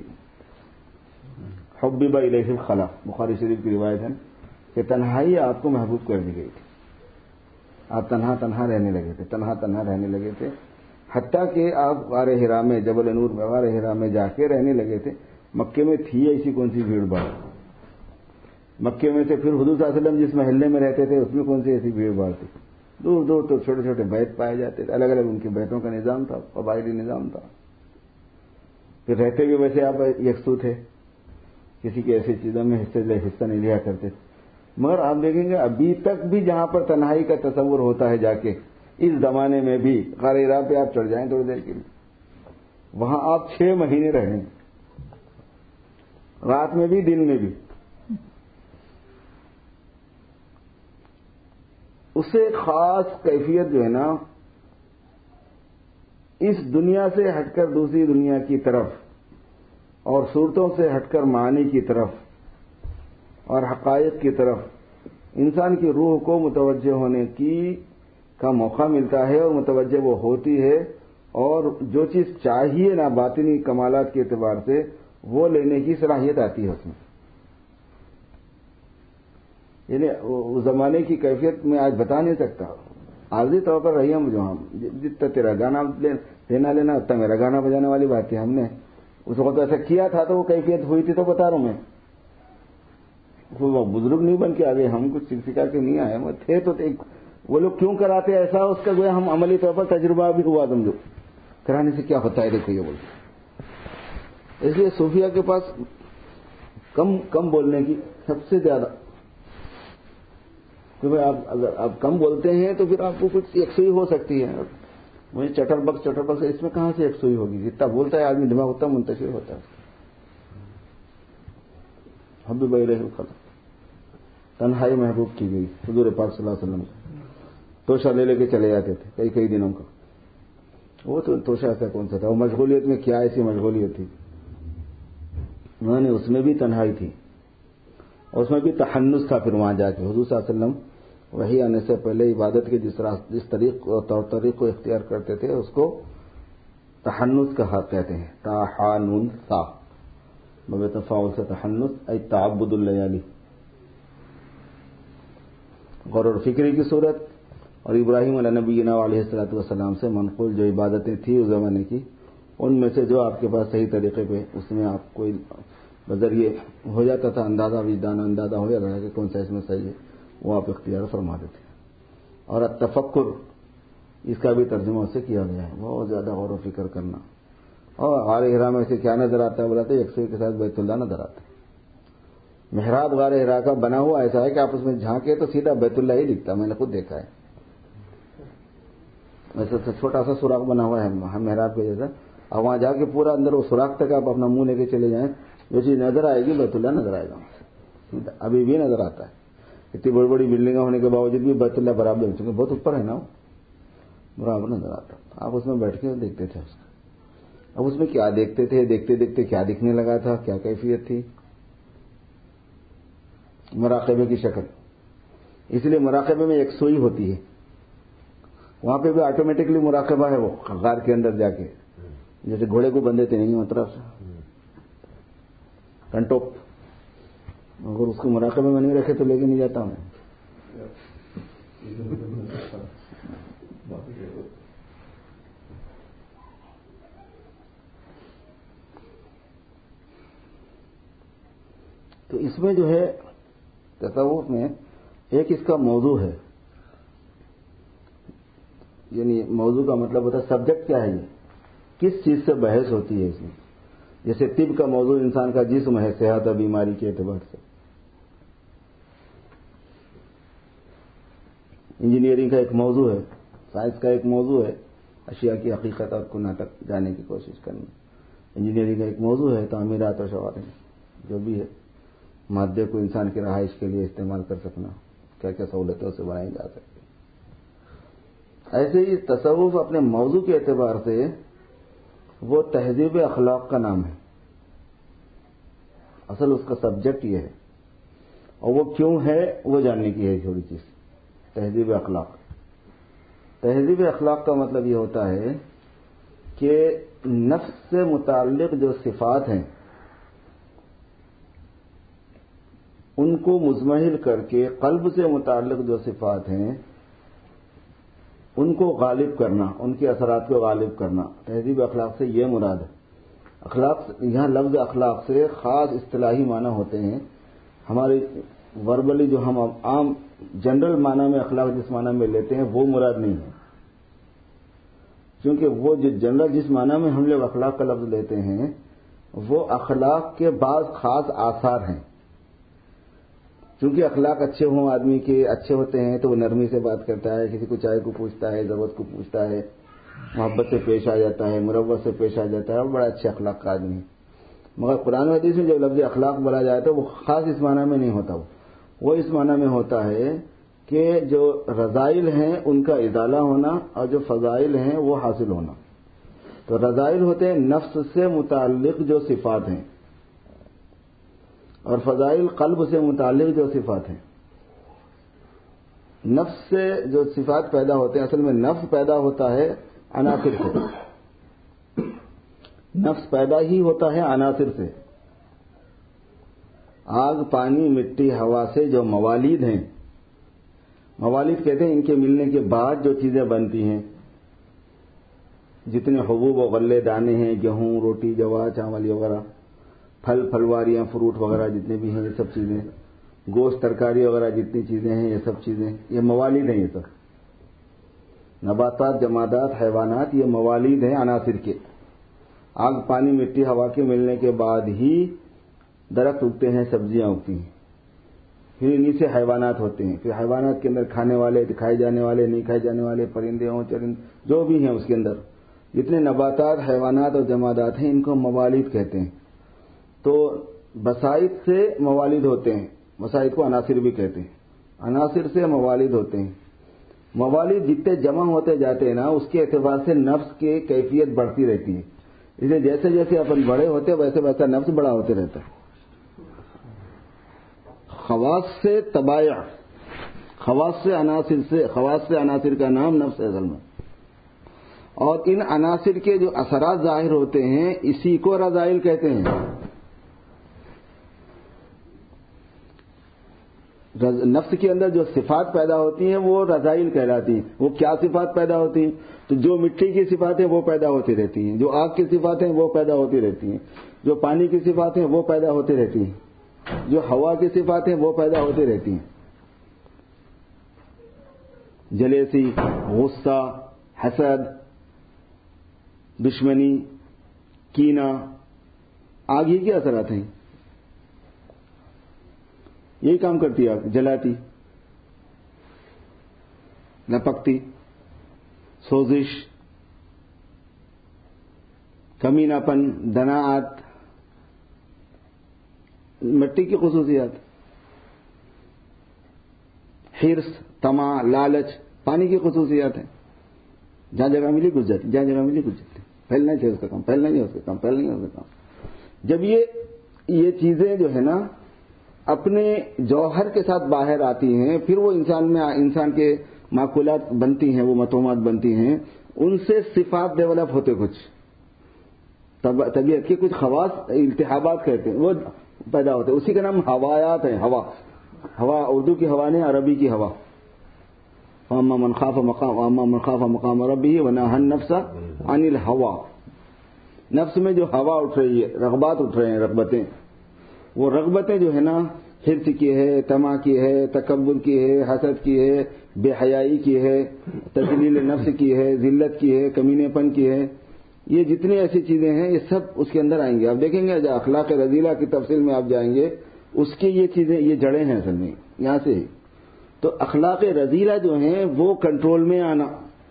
حبب الیہ الخلا، بخاری شریف کی روایت ہے کہ تنہائی آپ کو محبوب کر دی گئی تھی. آپ تنہا رہنے لگے تھے، حتیٰ کہ آپ غار حرا میں، جبل نور میں غار حرا میں جا کے رہنے لگے تھے. مکے میں تھی ایسی کون سی بھیڑ بھاڑ؟ مکے میں سے پھر حضور صلی اللہ علیہ وسلم جس محلے میں رہتے تھے اس میں کون سی ایسی بھیڑ بھاڑ تھی؟ دور دور تو چھوٹے چھوٹے بیت پائے جاتے تھے، الگ الگ ان کے بیتوں کا نظام تھا، قبائلی نظام تھا. پھر رہتے ہوئے ویسے آپ یکسو تھے، کسی کی ایسی چیزوں میں حصہ نہیں لیا کرتے. مگر آپ دیکھیں گے ابھی تک بھی جہاں پر تنہائی کا تصور ہوتا ہے جا کے، اس زمانے میں بھی غار حرا پہ آپ چڑھ جائیں تھوڑی دیر کے لیے، وہاں آپ 6 مہینے رہیں، رات میں بھی دن میں بھی. اس سے خاص کیفیت جو ہے نا اس دنیا سے ہٹ کر دوسری دنیا کی طرف اور صورتوں سے ہٹ کر معانی کی طرف اور حقائق کی طرف انسان کی روح کو متوجہ ہونے کا موقع ملتا ہے، اور متوجہ وہ ہوتی ہے، اور جو چیز چاہیے نا باطنی کمالات کے اعتبار سے وہ لینے کی صلاحیت آتی ہے اس میں. یعنی اس زمانے کی کیفیت میں آج بتا نہیں سکتا. عارضی طور پر رہی ہم جو ہم جتنا تیرا گانا لینا اتنا میرا گانا بجانے والی بات ہے. ہم نے اس وقت ایسا کیا تھا تو وہ کیفیت ہوئی تھی، تو بتا رہا ہوں میں. وہ بزرگ نہیں بن کے آگے، ہم کچھ سکھا کے نہیں آئے، تھے تو وہ لوگ کیوں کراتے ہیں ایسا، اس کا گویا ہم عملی طور پر تجربہ بھی ہوا سمجھو، کرانے سے کیا ہوتا ہے دیکھو یہ بولتے. اس لیے صوفیہ کے پاس کم بولنے کی سب سے زیادہ، کیونکہ آپ اگر آپ کم بولتے ہیں تو پھر آپ کو کچھ یکسوئی ہو سکتی ہے. مجھے چٹر بکس اس میں کہاں سے یکسوئی ہوگی؟ جتنا بولتا ہے آدمی دماغ اتنا منتشر ہوتا ہے. ہم بھی بھائی رہے ختم. تنہائی محبوب کی گئی حضور پاک صلی اللہ علیہ وسلم کو توشہ لے کے چلے جاتے تھے کئی دنوں کا. وہ تو توشہ ایسا کون سا تھا؟ وہ مشغولیت میں کیا ایسی مشغولیت تھی؟ انہوں نے اس میں بھی تنہائی تھی اور اس میں بھی تحنس تھا. پھر وہاں جا کے حضور صلی اللہ علیہ وسلم وہی آنے سے پہلے عبادت کے جس طور طریق کو اختیار کرتے تھے اس کو تحنس کا حق کہتے ہیں. تحانن سا تفاعل سے تحنس ای تعبد اللیالی، غور و فکری کی صورت. اور ابراہیم علیہ نبینا علیہ الصلوۃ والسلام سے منقول جو عبادتیں تھیں اس زمانے کی، ان میں سے جو آپ کے پاس صحیح طریقے پہ اس میں آپ کو بذریعے ہو جاتا تھا اندازہ، وجدان اندازہ ہو جاتا تھا کہ کون سا اس میں صحیح ہے، وہ آپ اختیار فرما دیتے. اور التفکر اس کا بھی ترجمہ اس سے کیا گیا ہے، بہت زیادہ غور و فکر کرنا. اور غار ہرا میں سے کیا نظر آتا ہے؟ بولا تو یکسوئی کے ساتھ بیت اللہ نظر آتا ہے. محراب غار ہرا کا بنا ہوا ایسا ہے کہ آپ اس میں جھانکے تو سیدھا بیت اللہ ہی دکھتا، میں نے خود دیکھا ہے. ویسے تو چھوٹا سا سوراخ بنا ہوا ہے محراب کے جیسا، اور وہاں جا کے پورا اندر وہ سوراخ تک آپ اپنا منہ لے کے چلے جائیں، جو چیز نظر آئے گی بیت اللہ نظر آئے گا. ابھی بھی نظر آتا ہے. اتنی بڑی بڑی بلڈنگیں ہونے کے باوجود بھی بیت اللہ برابر، چونکہ بہت اوپر ہے نا، وہ برابر نظر آتا. آپ اس میں بیٹھ کے دیکھتے تھے اس کو. اب اس میں کیا دیکھتے تھے؟ دیکھتے دیکھتے کیا دکھنے لگا تھا، کیا کیفیت تھی؟ مراقبے کی شکل. اس لیے مراقبے میں یکسوئی ہوتی ہے. وہاں پہ بھی آٹومیٹکلی مراقبہ ہے. وہ غار کے اندر جا کے جیسے گھوڑے کو بندھے تھے نہیں مطلب کنٹوپ، اگر اس کو مراقبے میں نہیں رکھے تو لے کے نہیں جاتا میں. تو اس میں جو ہے تصوف میں ایک اس کا موضوع ہے، یعنی موضوع کا مطلب ہوتا ہے سبجیکٹ کیا ہے، یہ کس چیز سے بحث ہوتی ہے اس میں. جیسے طب کا موضوع انسان کا جسم ہے، صحت اور بیماری کے اعتبار سے. انجینئرنگ کا ایک موضوع ہے، سائنس کا ایک موضوع ہے اشیاء کی حقیقت اور کنہ تک جانے کی کوشش کرنا. انجینئرنگ کا ایک موضوع ہے تعمیرات و شوارع، جو بھی ہے مادے کو انسان کی رہائش کے لیے استعمال کر سکنا، کیا کیا سہولتوں سے بنائی جا سکتی. ایسے ہی تصوف اپنے موضوع کے اعتبار سے وہ تہذیب اخلاق کا نام ہے. اصل اس کا سبجیکٹ یہ ہے، اور وہ کیوں ہے وہ جاننے کی ہے تھوڑی چیز. تہذیب اخلاق، تہذیب اخلاق کا مطلب یہ ہوتا ہے کہ نفس سے متعلق جو صفات ہیں ان کو مزمحل کر کے قلب سے متعلق جو صفات ہیں ان کو غالب کرنا، ان کے اثرات کو غالب کرنا. تہذیب اخلاق سے یہ مراد ہے. اخلاق یہاں لفظ اخلاق سے خاص اصطلاحی معنی ہوتے ہیں. ہماری وربلی جو ہم عام جنرل معنی میں اخلاق جس معنی میں لیتے ہیں وہ مراد نہیں ہے، کیونکہ وہ جو جنرل جس معنی میں ہم لوگ اخلاق کا لفظ لیتے ہیں وہ اخلاق کے بعض خاص آثار ہیں. چونکہ اخلاق اچھے ہوں، آدمی کے اچھے ہوتے ہیں تو وہ نرمی سے بات کرتا ہے، کسی کو چائے کو پوچھتا ہے، ضرورت کو پوچھتا ہے، محبت سے پیش آ جاتا ہے، مروت سے پیش آ جاتا ہے، اور بڑا اچھے اخلاق کا آدمی. مگر قرآن و حدیث میں جو لفظ اخلاق بولا جائے تو وہ خاص اس معنی میں نہیں ہوتا. وہ اس معنی میں ہوتا ہے کہ جو رذائل ہیں ان کا ازالہ ہونا اور جو فضائل ہیں وہ حاصل ہونا. تو رذائل ہوتے ہیں نفس سے متعلق جو صفات ہیں، اور فضائل قلب سے متعلق جو صفات ہیں. نفس سے جو صفات پیدا ہوتے ہیں، اصل میں نفس پیدا ہوتا ہے عناصر سے. نفس پیدا ہی ہوتا ہے عناصر سے. آگ، پانی، مٹی، ہوا سے جو موالید ہیں، موالید کہتے ہیں ان کے ملنے کے بعد جو چیزیں بنتی ہیں، جتنے حبوب و غلے دانے ہیں، گیہوں، روٹی، جوا، چاول وغیرہ، پھل پھلواریاں، فروٹ وغیرہ جتنے بھی ہیں، یہ سب چیزیں، گوشت، ترکاری وغیرہ جتنی چیزیں ہیں، یہ سب چیزیں، یہ موالید ہیں. یہ سب نباتات، جمادات، حیوانات یہ موالید ہیں عناصر کے. آگ، پانی، مٹی، ہوا کے ملنے کے بعد ہی درخت اگتے ہیں، سبزیاں اگتی ہیں. پھر انہی سے حیوانات ہوتے ہیں. پھر حیوانات کے اندر کھانے والے، کھائے جانے والے، نہیں کھائے جانے والے، پرندے ہوں، چرندے، جو بھی ہیں اس کے اندر جتنے نباتات، حیوانات اور جمادات ہیں ان کو موالید کہتے ہیں. تو بسائط سے موالد ہوتے ہیں. بسائط کو عناصر بھی کہتے ہیں. عناصر سے موالد ہوتے ہیں. موالد جتنے جمع ہوتے جاتے ہیں نا، اس کے اعتبار سے نفس کی کیفیت بڑھتی رہتی ہے. اس لیے جیسے جیسے اپن بڑے ہوتے ویسے ویسا نفس بڑا ہوتے رہتا ہے. خواص سے تبایا، خواص سے عناصر کا نام نفس ہے اصل میں. اور ان عناصر کے جو اثرات ظاہر ہوتے ہیں اسی کو رذائل کہتے ہیں. نفس کے اندر جو صفات پیدا ہوتی ہیں وہ رذائل کہلاتی ہیں. وہ کیا صفات پیدا ہوتی ہیں؟ تو جو مٹی کی صفات ہیں وہ پیدا ہوتی رہتی ہیں، جو آگ کی صفات ہیں وہ پیدا ہوتی رہتی ہیں، جو پانی کی صفات ہیں وہ پیدا ہوتی رہتی ہیں، جو ہوا کی صفات ہیں وہ پیدا ہوتی رہتی ہیں. جلیسی، غصہ، حسد، دشمنی، کینہ، آگ ہی کے اثرات ہیں. یہی کام کرتی ہے آگ، جلاتی، لپکتی، سوزش، کمینہ پن، دناعت، مٹی کی خصوصیات. حرص، طمع، لالچ پانی کی خصوصیات ہیں. جہاں جگہ ملی گھس جاتی، جہاں جگہ ملی گھس جاتی. پھیلنا چاہیے اس کا کام، پھیلنا نہیں اس کا کام، پھیلنا نہیں اس کا کام. جب یہ چیزیں جو ہے نا اپنے جوہر کے ساتھ باہر آتی ہیں، پھر وہ انسان کے معقولات بنتی ہیں، وہ متومات بنتی ہیں. ان سے صفات ڈیولپ ہوتے، کچھ طبیعت کے کچھ خواص، التہابات کہتے ہیں، وہ پیدا ہوتے. اسی کا نام ہوایات ہے. ہوا اردو کی ہوا نہیں، عربی کی ہوا. وَأَمَّا مَنْ خَافَ مَقَامَ رَبِّهِ وَنَهَى النَّفْسَ عَنِ الْهَوَىٰ. نفس میں جو ہوا اٹھ رہی ہے، رغبات اٹھ رہے ہیں، رغبتیں، وہ رغبتیں جو ہے نا حرص کی ہے، طمع کی ہے، تکبر کی ہے، حسد کی ہے، بے حیائی کی ہے، تذلیل نفس کی ہے، ذلت کی ہے، کمینے پن کی ہے. یہ جتنی ایسی چیزیں ہیں یہ سب اس کے اندر آئیں گے. آپ دیکھیں گے جب اخلاق رذیلہ کی تفصیل میں آپ جائیں گے، اس کی یہ چیزیں، یہ جڑیں ہیں اصل میں یہاں سے. تو اخلاق رذیلہ جو ہیں وہ کنٹرول میں آنا،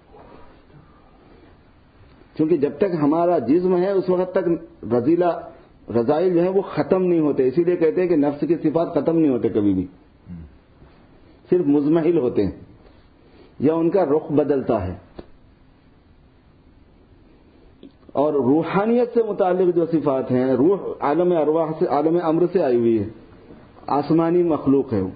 کیونکہ جب تک ہمارا جسم ہے اس وقت تک رذائل جو ہیں وہ ختم نہیں ہوتے. اسی لیے کہتے ہیں کہ نفس کی صفات ختم نہیں ہوتے کبھی بھی، صرف مزمحل ہوتے ہیں یا ان کا رخ بدلتا ہے. اور روحانیت سے متعلق جو صفات ہیں، روح عالم ارواح سے، عالم امر سے آئی ہوئی ہے، آسمانی مخلوق ہے. وہ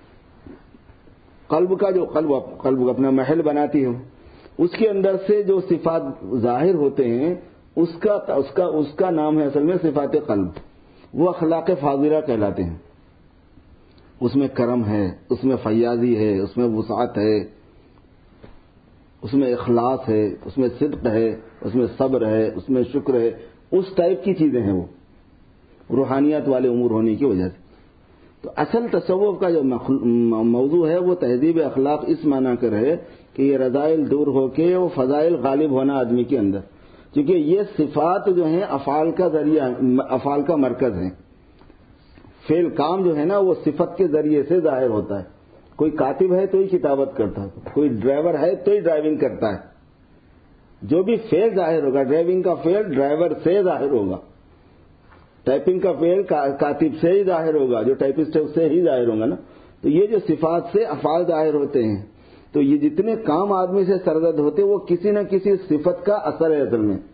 قلب کا جو قلب اپنا محل بناتی ہے، اس کے اندر سے جو صفات ظاہر ہوتے ہیں اس کا نام ہے اصل میں صفات قلب. وہ اخلاق فاضلہ کہلاتے ہیں. اس میں کرم ہے، اس میں فیاضی ہے، اس میں وسعت ہے، اس میں اخلاص ہے، اس میں صدق ہے، اس میں صبر ہے، اس میں شکر ہے. اس ٹائپ کی چیزیں ہیں وہ روحانیات والے امور ہونے کی وجہ سے. تو اصل تصوف کا جو موضوع ہے وہ تہذیب اخلاق اس معنی کر ہے کہ یہ رذائل دور ہو کے وہ فضائل غالب ہونا آدمی کے اندر. کیونکہ یہ صفات جو ہیں افعال کا ذریعہ، افعال کا مرکز ہیں. فعل کام جو ہے نا وہ صفت کے ذریعے سے ظاہر ہوتا ہے. کوئی کاتب ہے تو ہی کتابت کرتا ہے، کوئی ڈرائیور ہے تو ہی ڈرائیونگ کرتا ہے. جو بھی فعل ظاہر ہوگا، ڈرائیونگ کا فعل ڈرائیور سے ظاہر ہوگا، ٹائپنگ کا فعل کاتب سے ہی ظاہر ہوگا، جو ٹائپسٹ ہے اس سے ہی ظاہر ہوگا نا. تو یہ جو صفات سے افعال ظاہر ہوتے ہیں، تو یہ جتنے کام آدمی سے سرزد ہوتے وہ کسی نہ کسی صفت کا اثر ہے. اصل میں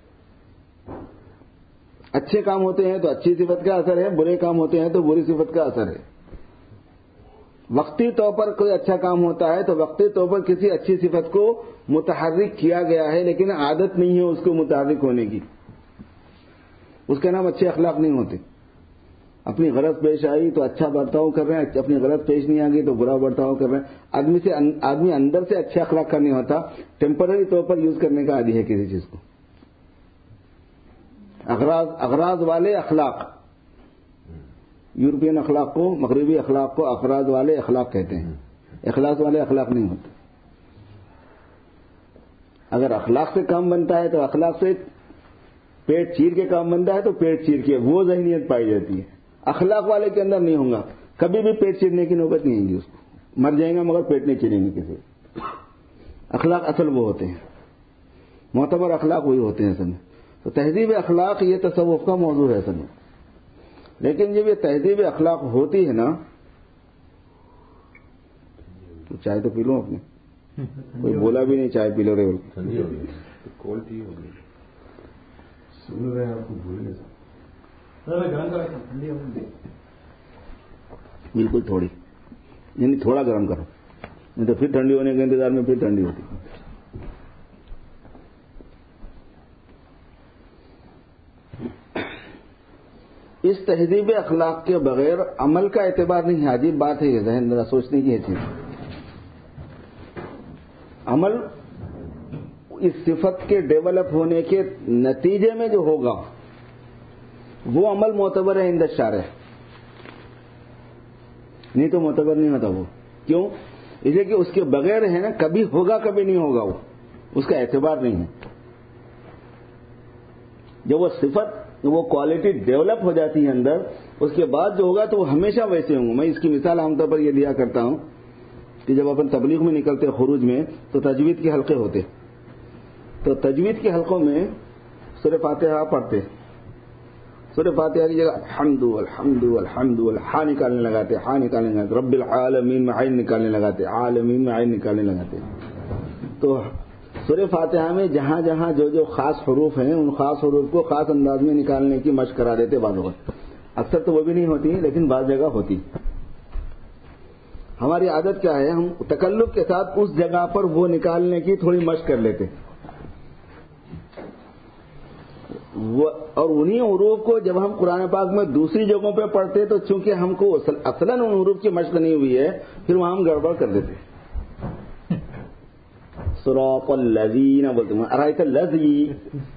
اچھے کام ہوتے ہیں تو اچھی صفت کا اثر ہے، برے کام ہوتے ہیں تو بری صفت کا اثر ہے. وقتی طور پر کوئی اچھا کام ہوتا ہے تو وقتی طور پر کسی اچھی صفت کو متحرک کیا گیا ہے، لیکن عادت نہیں ہے اس کو متحرک ہونے کی. اس کا نام اچھے اخلاق نہیں ہوتے. اپنی غلط پیش آئی تو اچھا برتاؤ کر رہے ہیں، اپنی غلط پیش نہیں آ گئی تو برا برتاؤ کر رہے ہیں. آدمی اندر سے اچھے اخلاق کا نہیں ہوتا، ٹیمپرری طور پر یوز کرنے کا عادی ہے کسی چیز کو. اغراض والے اخلاق، یورپین اخلاق کو، مغربی اخلاق کو اغراض والے اخلاق کہتے ہیں. اخلاص والے اخلاق نہیں ہوتے. اگر اخلاق سے کام بنتا ہے تو اخلاق سے، پیٹ چیر کے کام بنتا ہے تو پیٹ چیر کے، وہ ذہنیت پائی جاتی ہے. اخلاق والے کے اندر نہیں ہوگا، کبھی بھی پیٹ چیرنے کی نوبت نہیں ہوگی اس کو. مر جائیں گا مگر پیٹ نہیں چیریں گے کسی. اخلاق اصل وہ ہوتے ہیں، معتبر اخلاق وہی ہوتے ہیں اصل میں. تو تہذیب اخلاق یہ تصوف کا موضوع ہے اصل میں. لیکن جب یہ تہذیب اخلاق ہوتی ہے نا، تو چائے تو پی لو اپنے، کوئی بولا بھی نہیں چائے پی لو رہے. ٹھنڈی ہوگی، کوالٹی ہوگی، سن رہے ہیں آپ کو بھول گئے بالکل تھوڑی، یعنی تھوڑا گرم کرو، نہیں تو پھر ٹھنڈی ہونے کے انتظار میں پھر ٹھنڈی ہوتی. اس تہذیب اخلاق کے بغیر عمل کا اعتبار نہیں ہے. عجیب بات ہے یہ، ذہن ذرا سوچنے کی ہے چیز. عمل اس صفت کے ڈیولپ ہونے کے نتیجے میں جو ہوگا وہ عمل معتبر ہے عند الشارع، نہیں تو معتبر نہیں ہوتا وہ. کیوں؟ اس لیے کہ اس کے بغیر ہے نا، کبھی ہوگا کبھی نہیں ہوگا، وہ اس کا اعتبار نہیں ہے. جب وہ صفت، وہ کوالٹی ڈیولپ ہو جاتی ہے اندر، اس کے بعد جو ہوگا تو وہ ہمیشہ ویسے ہوں گے. میں اس کی مثال عام طور پر یہ دیا کرتا ہوں کہ جب اپن تبلیغ میں نکلتے خروج میں تو تجوید کے حلقے ہوتے، تو تجوید کے حلقوں میں سورہ فاتحہ پڑھتے، سورہ فاتحہ کی جگہ حمد والحمد والحمد والحا نکالنے لگاتے، ہا نکالنے لگاتے، رب العالمین میں عین نکالنے لگاتے، عالمین میں عین نکالنے لگاتے. تو سورہ فاتحہ میں جہاں جہاں جو جو خاص حروف ہیں ان خاص حروف کو خاص انداز میں نکالنے کی مشق کرا دیتے بعض وقت. اکثر تو وہ بھی نہیں ہوتی لیکن بعض جگہ ہوتی. ہماری عادت کیا ہے، ہم تکلف کے ساتھ اس جگہ پر وہ نکالنے کی تھوڑی مشق کر لیتے، اور انہی حروف کو جب ہم قرآن پاک میں دوسری جگہوں پہ پڑھتے تو چونکہ ہم کو اصلاً ان حروف کی مشق نہیں ہوئی ہے، پھر وہاں ہم گڑبڑ کر دیتے. صراط الذین بولتے ہیں، ارایت الذی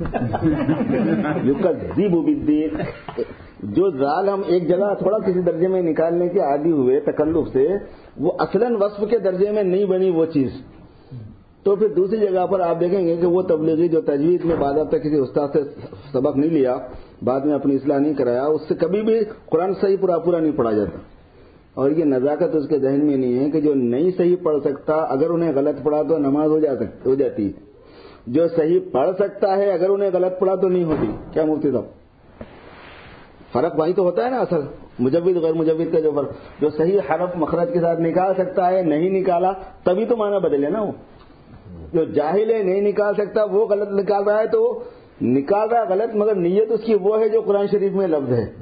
یکذب بالدین. جو زال ہم ایک جگہ تھوڑا کسی درجے میں نکالنے کے عادی ہوئے تکلف سے، وہ اصلاً وصف کے درجے میں نہیں بنی وہ چیز، تو پھر دوسری جگہ پر آپ دیکھیں گے کہ وہ تبلیغی جو تجوید میں بعد اب تک کسی استاد سے سبق نہیں لیا، بعد میں اپنی اصلاح نہیں کرایا، اس سے کبھی بھی قرآن صحیح پورا نہیں پڑھا جاتا. اور یہ نزاکت اس کے ذہن میں نہیں ہے کہ جو نہیں صحیح پڑھ سکتا اگر انہیں غلط پڑھا تو نماز ہو جاتی ہے، جو صحیح پڑھ سکتا ہے اگر انہیں غلط پڑھا تو نہیں ہوتی. کیا مفتی صاحب فرق وہی تو ہوتا ہے نا اصل، مجوید غیر مجوید کا جو فرق. جو صحیح حرف مخرج کے ساتھ نکال سکتا ہے نہیں نکالا تبھی تو معنی بدلے نا. وہ جو جاہل ہے نہیں نکال سکتا وہ غلط نکال رہا ہے تو نکال رہا ہے غلط، مگر نیت اس کی وہ ہے جو قرآن شریف میں لفظ ہے.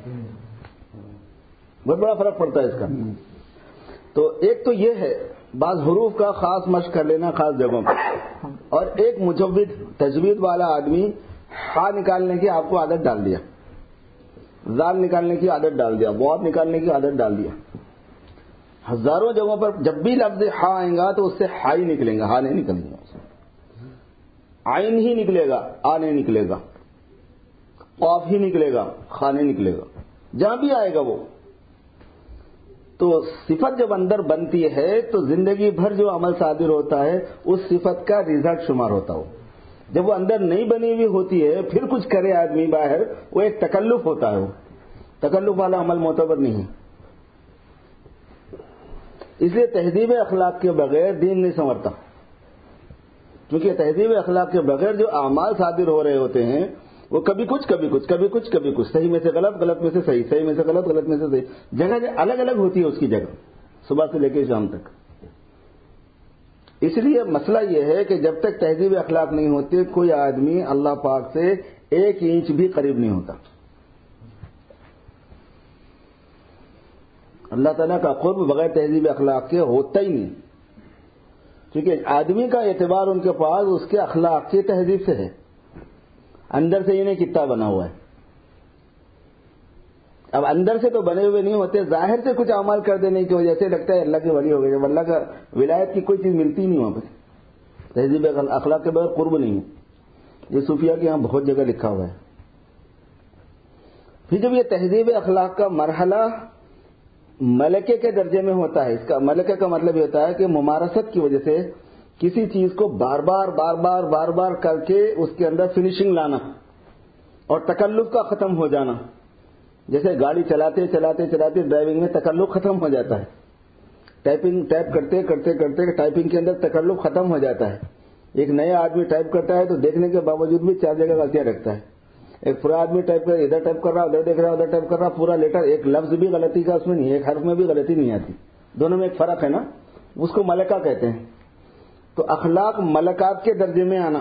بہت بڑا فرق پڑتا ہے اس کا. تو ایک تو یہ ہے بعض حروف کا خاص مشق کر لینا خاص جگہوں پر، اور ایک مجوید تجوید والا آدمی ہا نکالنے کی آپ کو عادت ڈال دیا، زال نکالنے کی عادت ڈال دیا، بہت نکالنے کی عادت ڈال دیا. ہزاروں جگہوں پر جب بھی لفظ ہا آئیں گا تو اس سے ہا ہی نکلیں گا، ہا نہیں نکلیں گا، عین ہی نکلے گا، آ نہیں نکلے گا، قاف ہی نکلے گا، خا نہیں نکلے گا، جہاں بھی آئے گا وہ. تو صفت جب اندر بنتی ہے تو زندگی بھر جو عمل صادر ہوتا ہے اس صفت کا ریزلٹ شمار ہوتا ہو. جب وہ اندر نہیں بنی ہوئی ہوتی ہے پھر کچھ کرے آدمی باہر، وہ ایک تکلف ہوتا ہے، وہ تکلف والا عمل معتبر نہیں ہے. اس لیے تہذیب اخلاق کے بغیر دین نہیں سنورتا، کیونکہ تہذیب اخلاق کے بغیر جو اعمال صادر ہو رہے ہوتے ہیں وہ کبھی کچھ کبھی کچھ کبھی کچھ کبھی کچھ، صحیح میں سے غلط، غلط میں سے صحیح، صحیح میں سے غلط، غلط میں سے صحیح، جگہ الگ الگ ہوتی ہے اس کی جگہ، صبح سے لے کے شام تک. اس لیے مسئلہ یہ ہے کہ جب تک تہذیب اخلاق نہیں ہوتی کوئی آدمی اللہ پاک سے 1 انچ بھی قریب نہیں ہوتا. اللہ تعالیٰ کا قرب بغیر تہذیب اخلاق کے ہوتا ہی نہیں، کیونکہ آدمی کا اعتبار ان کے پاس اس کے اخلاق کی تہذیب سے ہے، اندر سے انہیں کتا بنا ہوا ہے. اب اندر سے تو بنے ہوئے نہیں ہوتے، ظاہر سے کچھ اعمال کر دینے کی وجہ سے لگتا ہے اللہ کے ولی ہو گئے. جب اللہ کا ولایت کی کوئی چیز ملتی نہیں وہاں پہ، تہذیب اخلاق کے بغیر قرب نہیں ہے. یہ صوفیہ کے یہاں بہت جگہ لکھا ہوا ہے. پھر جب یہ تہذیب اخلاق کا مرحلہ ملکے کے درجے میں ہوتا ہے، اس کا ملکے کا مطلب یہ ہوتا ہے کہ ممارست کی وجہ سے کسی چیز کو بار بار کر کے اس کے اندر فنیشنگ لانا اور تکلف کا ختم ہو جانا. جیسے گاڑی چلاتے ڈرائیونگ میں تکلف ختم ہو جاتا ہے. ٹائپ کرتے ٹائپنگ کے اندر تکلف ختم ہو جاتا ہے. ایک نیا آدمی ٹائپ کرتا ہے تو دیکھنے کے باوجود بھی 4 جگہ غلطیاں رکھتا ہے. ایک پورا آدمی ادھر ٹائپ کر رہا ادھر دیکھ رہا ادھر ٹائپ کر رہا, پورا لیٹر ایک لفظ بھی غلطی کا اس میں نہیں ہے, ایک حرف میں بھی غلطی نہیں آتی. دونوں میں ایک فرق ہے نا, اس کو ملکہ کہتے ہیں. تو اخلاق ملکات کے درجے میں آنا,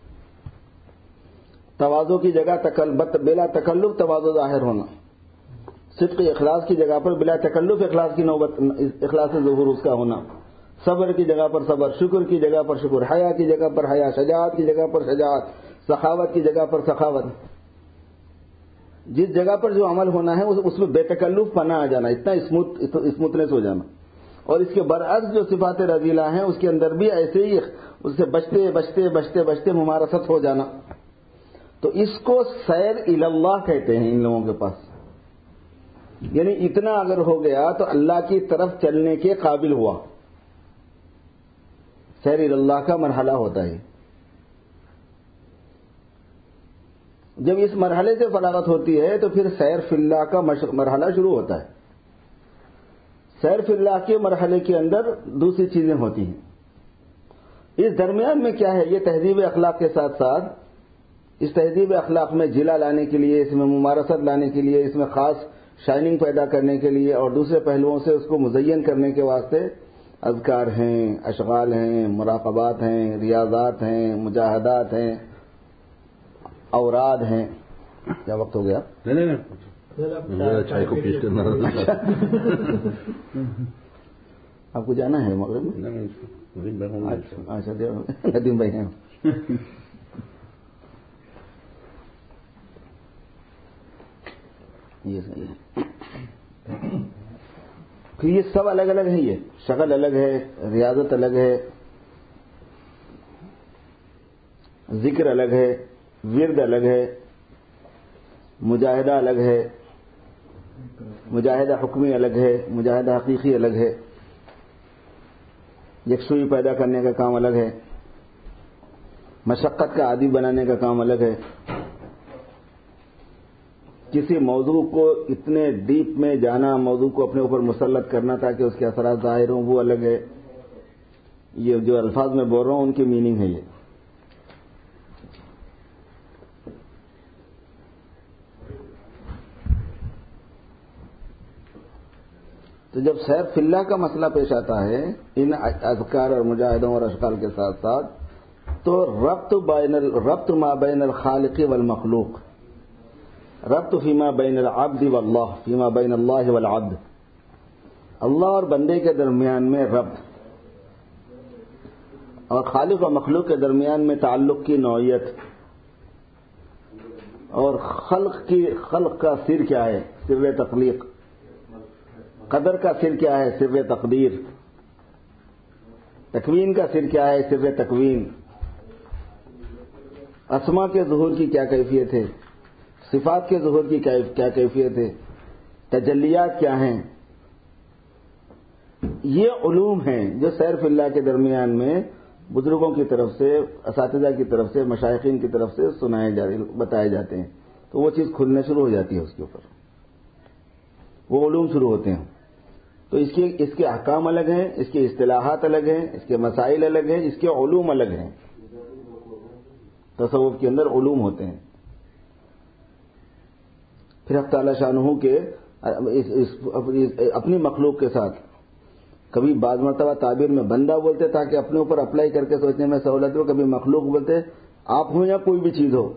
تواضع کی جگہ بلا تکلف تواضع ظاہر ہونا, صدق اخلاص کی جگہ پر بلا تکلف اخلاص ظہور اس کا ہونا, صبر کی جگہ پر صبر, شکر کی جگہ پر شکر, حیا کی جگہ پر حیا, شجاعت کی جگہ پر شجاعت, سخاوت کی جگہ پر سخاوت. جس جگہ پر جو عمل ہونا ہے اس میں بے تکلف پنا آ جانا, اتنا اسموتھنس ہو جانا. اور اس کے برعکس جو صفات رذیلہ ہیں اس کے اندر بھی ایسے ہی اس سے بچتے ممارست ہو جانا. تو اس کو سیر الی اللہ کہتے ہیں ان لوگوں کے پاس. یعنی اتنا اگر ہو گیا تو اللہ کی طرف چلنے کے قابل ہوا. سیر الی اللہ کا مرحلہ ہوتا ہے. جب اس مرحلے سے فراغت ہوتی ہے تو پھر سیر فی اللہ کا مرحلہ شروع ہوتا ہے. سیر فی اللہ کے مرحلے کے اندر دوسری چیزیں ہوتی ہیں. اس درمیان میں کیا ہے, یہ تہذیب اخلاق کے ساتھ ساتھ اس تہذیب اخلاق میں جلا لانے کے لیے, اس میں ممارست لانے کے لیے, اس میں خاص شائننگ پیدا کرنے کے لیے اور دوسرے پہلوؤں سے اس کو مزین کرنے کے واسطے اذکار ہیں, اشغال ہیں, مراقبات ہیں, ریاضات ہیں, مجاہدات ہیں, اوراد ہیں. کیا وقت ہو گیا؟ نہیں چائے کو پیش کرنا. آپ کو جانا ہے مغرب میں؟ اچھا ندیم بھائی ہیں. یہ صحیح ہے. پھر یہ سب الگ الگ ہیں, یہ شکل الگ ہے, ریاضت الگ ہے, ذکر الگ ہے, ورد الگ ہے, مجاہدہ الگ ہے, مجاہدہ حکمی الگ ہے, مجاہدہ حقیقی الگ ہے, یکسوئی پیدا کرنے کا کام الگ ہے, مشقت کا عادی بنانے کا کام الگ ہے. کسی موضوع کو اتنے ڈیپ میں جانا, موضوع کو اپنے اوپر مسلط کرنا تاکہ اس کے اثرات ظاہر ہوں, وہ الگ ہے. یہ جو الفاظ میں بول رہا ہوں ان کی میننگ ہے یہ. تو جب سیر فی اللہ کا مسئلہ پیش آتا ہے ان اذکار اور مجاہدوں اور اشغال کے ساتھ ساتھ, تو ربط ما بین الخالق والمخلوق, ربط فیما بین العبد واللہ, فیما بین اللہ والعبد, اللہ اور بندے کے درمیان میں ربط, اور خالق و مخلوق کے درمیان میں تعلق کی نوعیت, اور خلق کا سر کیا ہے, سر تخلیق, قدر کا سر کیا ہے, سر تقدیر, تکوین کا سر کیا ہے, سر تکوین, اسما کے ظہور کی کیا کیفیت ہے, صفات کے ظہور کی کیا کیفیت ہے, تجلیات کیا ہیں. یہ علوم ہیں جو سیر فی اللہ کے درمیان میں بزرگوں کی طرف سے, اساتذہ کی طرف سے, مشائخین کی طرف سے بتائے جاتے ہیں. تو وہ چیز کھلنے شروع ہو جاتی ہے, اس کے اوپر وہ علوم شروع ہوتے ہیں. تو اس کے احکام الگ ہیں, اس کے اصطلاحات الگ ہیں, اس کے مسائل الگ ہیں, اس کے علوم الگ ہیں. تصوف کے اندر علوم ہوتے ہیں. پھر حق تعالی شانہ کے اپنی مخلوق کے ساتھ کبھی بعض مرتبہ تعبیر میں بندہ بولتے تاکہ اپنے اوپر اپلائی کر کے سوچنے میں سہولت ہو, کبھی مخلوق بولتے آپ ہوں یا کوئی بھی چیز ہو,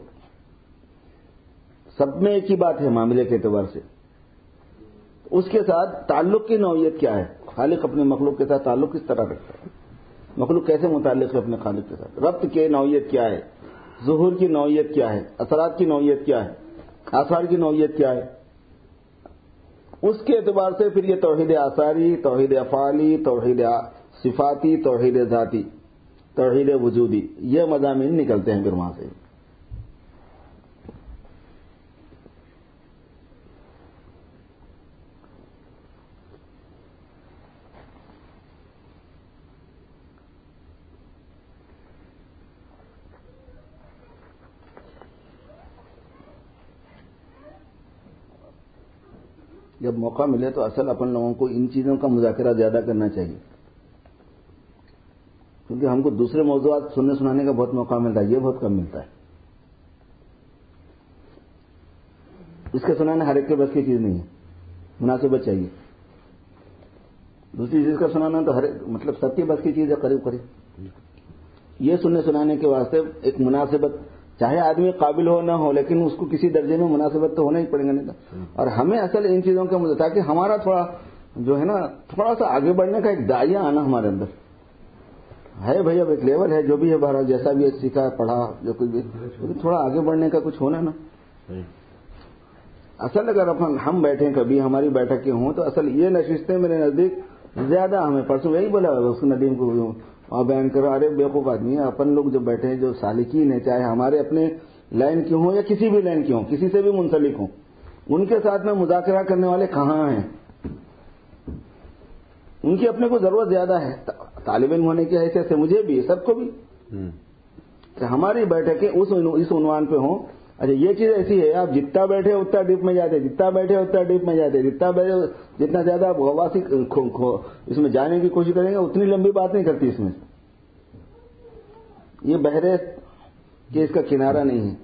سب میں ایک ہی بات ہے معاملے کے اعتبار سے. اس کے ساتھ تعلق کی نوعیت کیا ہے, خالق اپنے مخلوق کے ساتھ تعلق کس طرح رکھتا ہے, مخلوق کیسے متعلق ہے اپنے خالق کے ساتھ, ربط کی نوعیت کیا ہے, ظہور کی نوعیت کیا ہے, اثرات کی نوعیت کیا ہے, آثار کی نوعیت کیا ہے. اس کے اعتبار سے پھر یہ توحید آثاری, توحید افعالی, توحید صفاتی, توحید ذاتی, توحید وجودی, یہ مضامین نکلتے ہیں پھر وہاں سے. جب موقع ملے تو اصل اپن لوگوں کو ان چیزوں کا مذاکرہ زیادہ کرنا چاہیے، کیونکہ ہم کو دوسرے موضوعات سننے سنانے کا بہت موقع ملتا ہے، یہ بہت کم ملتا ہے. اس کے سنانا ہر ایک کے بس کی چیز نہیں ہے، مناسبت چاہیے. دوسری چیز کا سنانا تو ہر مطلب سب کی بس کی چیز ہے قریب قریب. یہ سننے سنانے کے واسطے ایک مناسبت، چاہے آدمی قابل ہو نہ ہو، لیکن اس کو کسی درجے میں مناسبت تو ہونا ہی پڑے گا. نہیں تو اور ہمیں اصل ان چیزوں کا مطلب تاکہ ہمارا تھوڑا جو ہے نا تھوڑا سا آگے بڑھنے کا ایک دائیہ آنا ہمارے اندر ہے. بھائی اب ایک لیول ہے جو بھی ہے بہرحال جیسا بھی سیکھا پڑھا جو کچھ بھی، لیکن تھوڑا آگے بڑھنے کا کچھ ہونا نا. اصل اگر ہم بیٹھیں کبھی ہماری بیٹھکیں ہوں تو اصل یہ نشستیں میرے نزدیک زیادہ ہمیں پرسوں یہی بولا اس ندیم کو اور بیان کرو. ارے بیوقوف آدمی ہے، اپن لوگ جو بیٹھے ہیں جو سالکین ہیں، چاہے ہمارے اپنے لائن کے ہوں یا کسی بھی لائن کے ہوں، کسی سے بھی منسلک ہوں، ان کے ساتھ میں مذاکرہ کرنے والے کہاں ہیں؟ ان کی اپنے کو ضرورت زیادہ ہے. طالب علم ہونے کی حیثیت سے مجھے بھی سب کو بھی کہ ہماری بیٹھکیں اس عنوان پہ ہوں. اچھا یہ چیز ایسی ہے آپ جتنا بیٹھے اتنا ڈیپ میں جاتے، جتنا بیٹھے اتنا ڈیپ میں جاتے، جتنا بیٹھے جتنا زیادہ آپ غواصی اس میں جانے کی کوشش کریں گے اتنی لمبی بات نہیں کرتی. اس میں یہ بحرے کہ اس کا کنارہ نہیں ہے.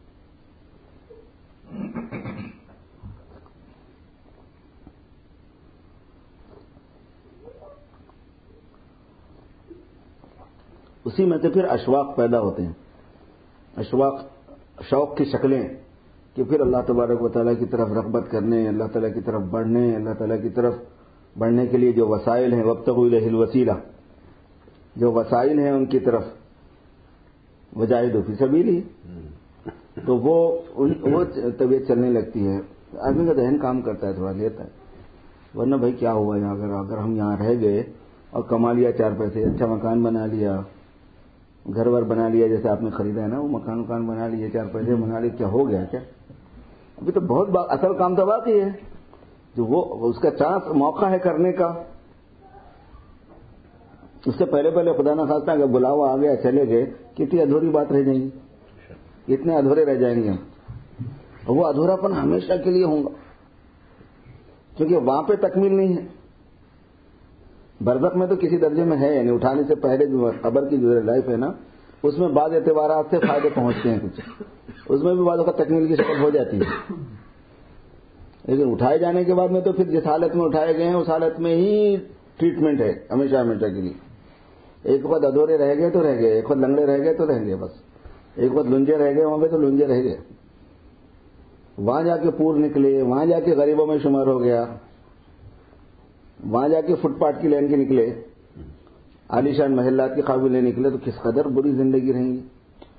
اسی میں سے پھر اشواق پیدا ہوتے ہیں، اشواق شوق کی شکلیں کہ پھر اللہ تبارک و تعالیٰ کی طرف رغبت کرنے، اللہ تعالیٰ کی طرف بڑھنے، اللہ تعالیٰ کی طرف بڑھنے کے لیے جو وسائل ہیں وابتغوا الیہ الوسیلہ، جو وسائل ہیں ان کی طرف وجاہدوا فی سبیلہ، تو وہ طبیعت چلنے لگتی ہے. آدمی کا ذہن کام کرتا ہے، تھوڑا لیتا ہے. ورنہ بھائی کیا ہوا یہاں اگر ہم یہاں رہ گئے اور کما لیا 4 پیسے، اچھا مکان بنا لیا، گھر ور بنا لیا جیسے آپ نے خریدا ہے نا، وہ مکان بنا لیے، 4 پیسے بنا لیے، کیا ہو گیا کیا؟ ابھی تو بہت اصل کام تو باقی ہے، جو وہ اس کا چانس موقع ہے کرنے کا. اس سے پہلے خدا نہ خواستہ اگر بلاوا آ گیا چلے گئے، کتنی ادھوری بات رہ جائیں گی، کتنے ادھورے رہ جائیں گے ہم. اور وہ ادھوراپن ہمیشہ کے لیے ہوں گا، کیونکہ وہاں پہ تکمیل نہیں ہے. برزخ میں تو کسی درجے میں ہے، یعنی اٹھانے سے پہلے جو قبر کی جو لائف ہے نا، اس میں بعض اعتبارات سے فائدے پہنچتے ہیں کچھ، اس میں بھی بعضوں کا تکمیل کی شکل ہو جاتی ہے. لیکن اٹھائے جانے کے بعد میں تو پھر جس حالت میں اٹھائے گئے ہیں اس حالت میں ہی ٹریٹمنٹ ہے ہمیشہ ہمیشہ کے لیے. ایک وقت ادھورے رہ گئے تو رہ گئے، ایک وقت لنگڑے رہ گئے تو رہ گئے، بس ایک وقت لنجے رہ گئے وہاں پہ تو لنجے رہ گئے. وہاں جا کے پور نکلے، وہاں جا کے غریبوں میں شمار ہو گیا، وہاں جا کے فٹ پاتھ کی لائن کے نکلے، عالیشان محلات کے قابل نکلے، تو کس قدر بری زندگی رہیں گی.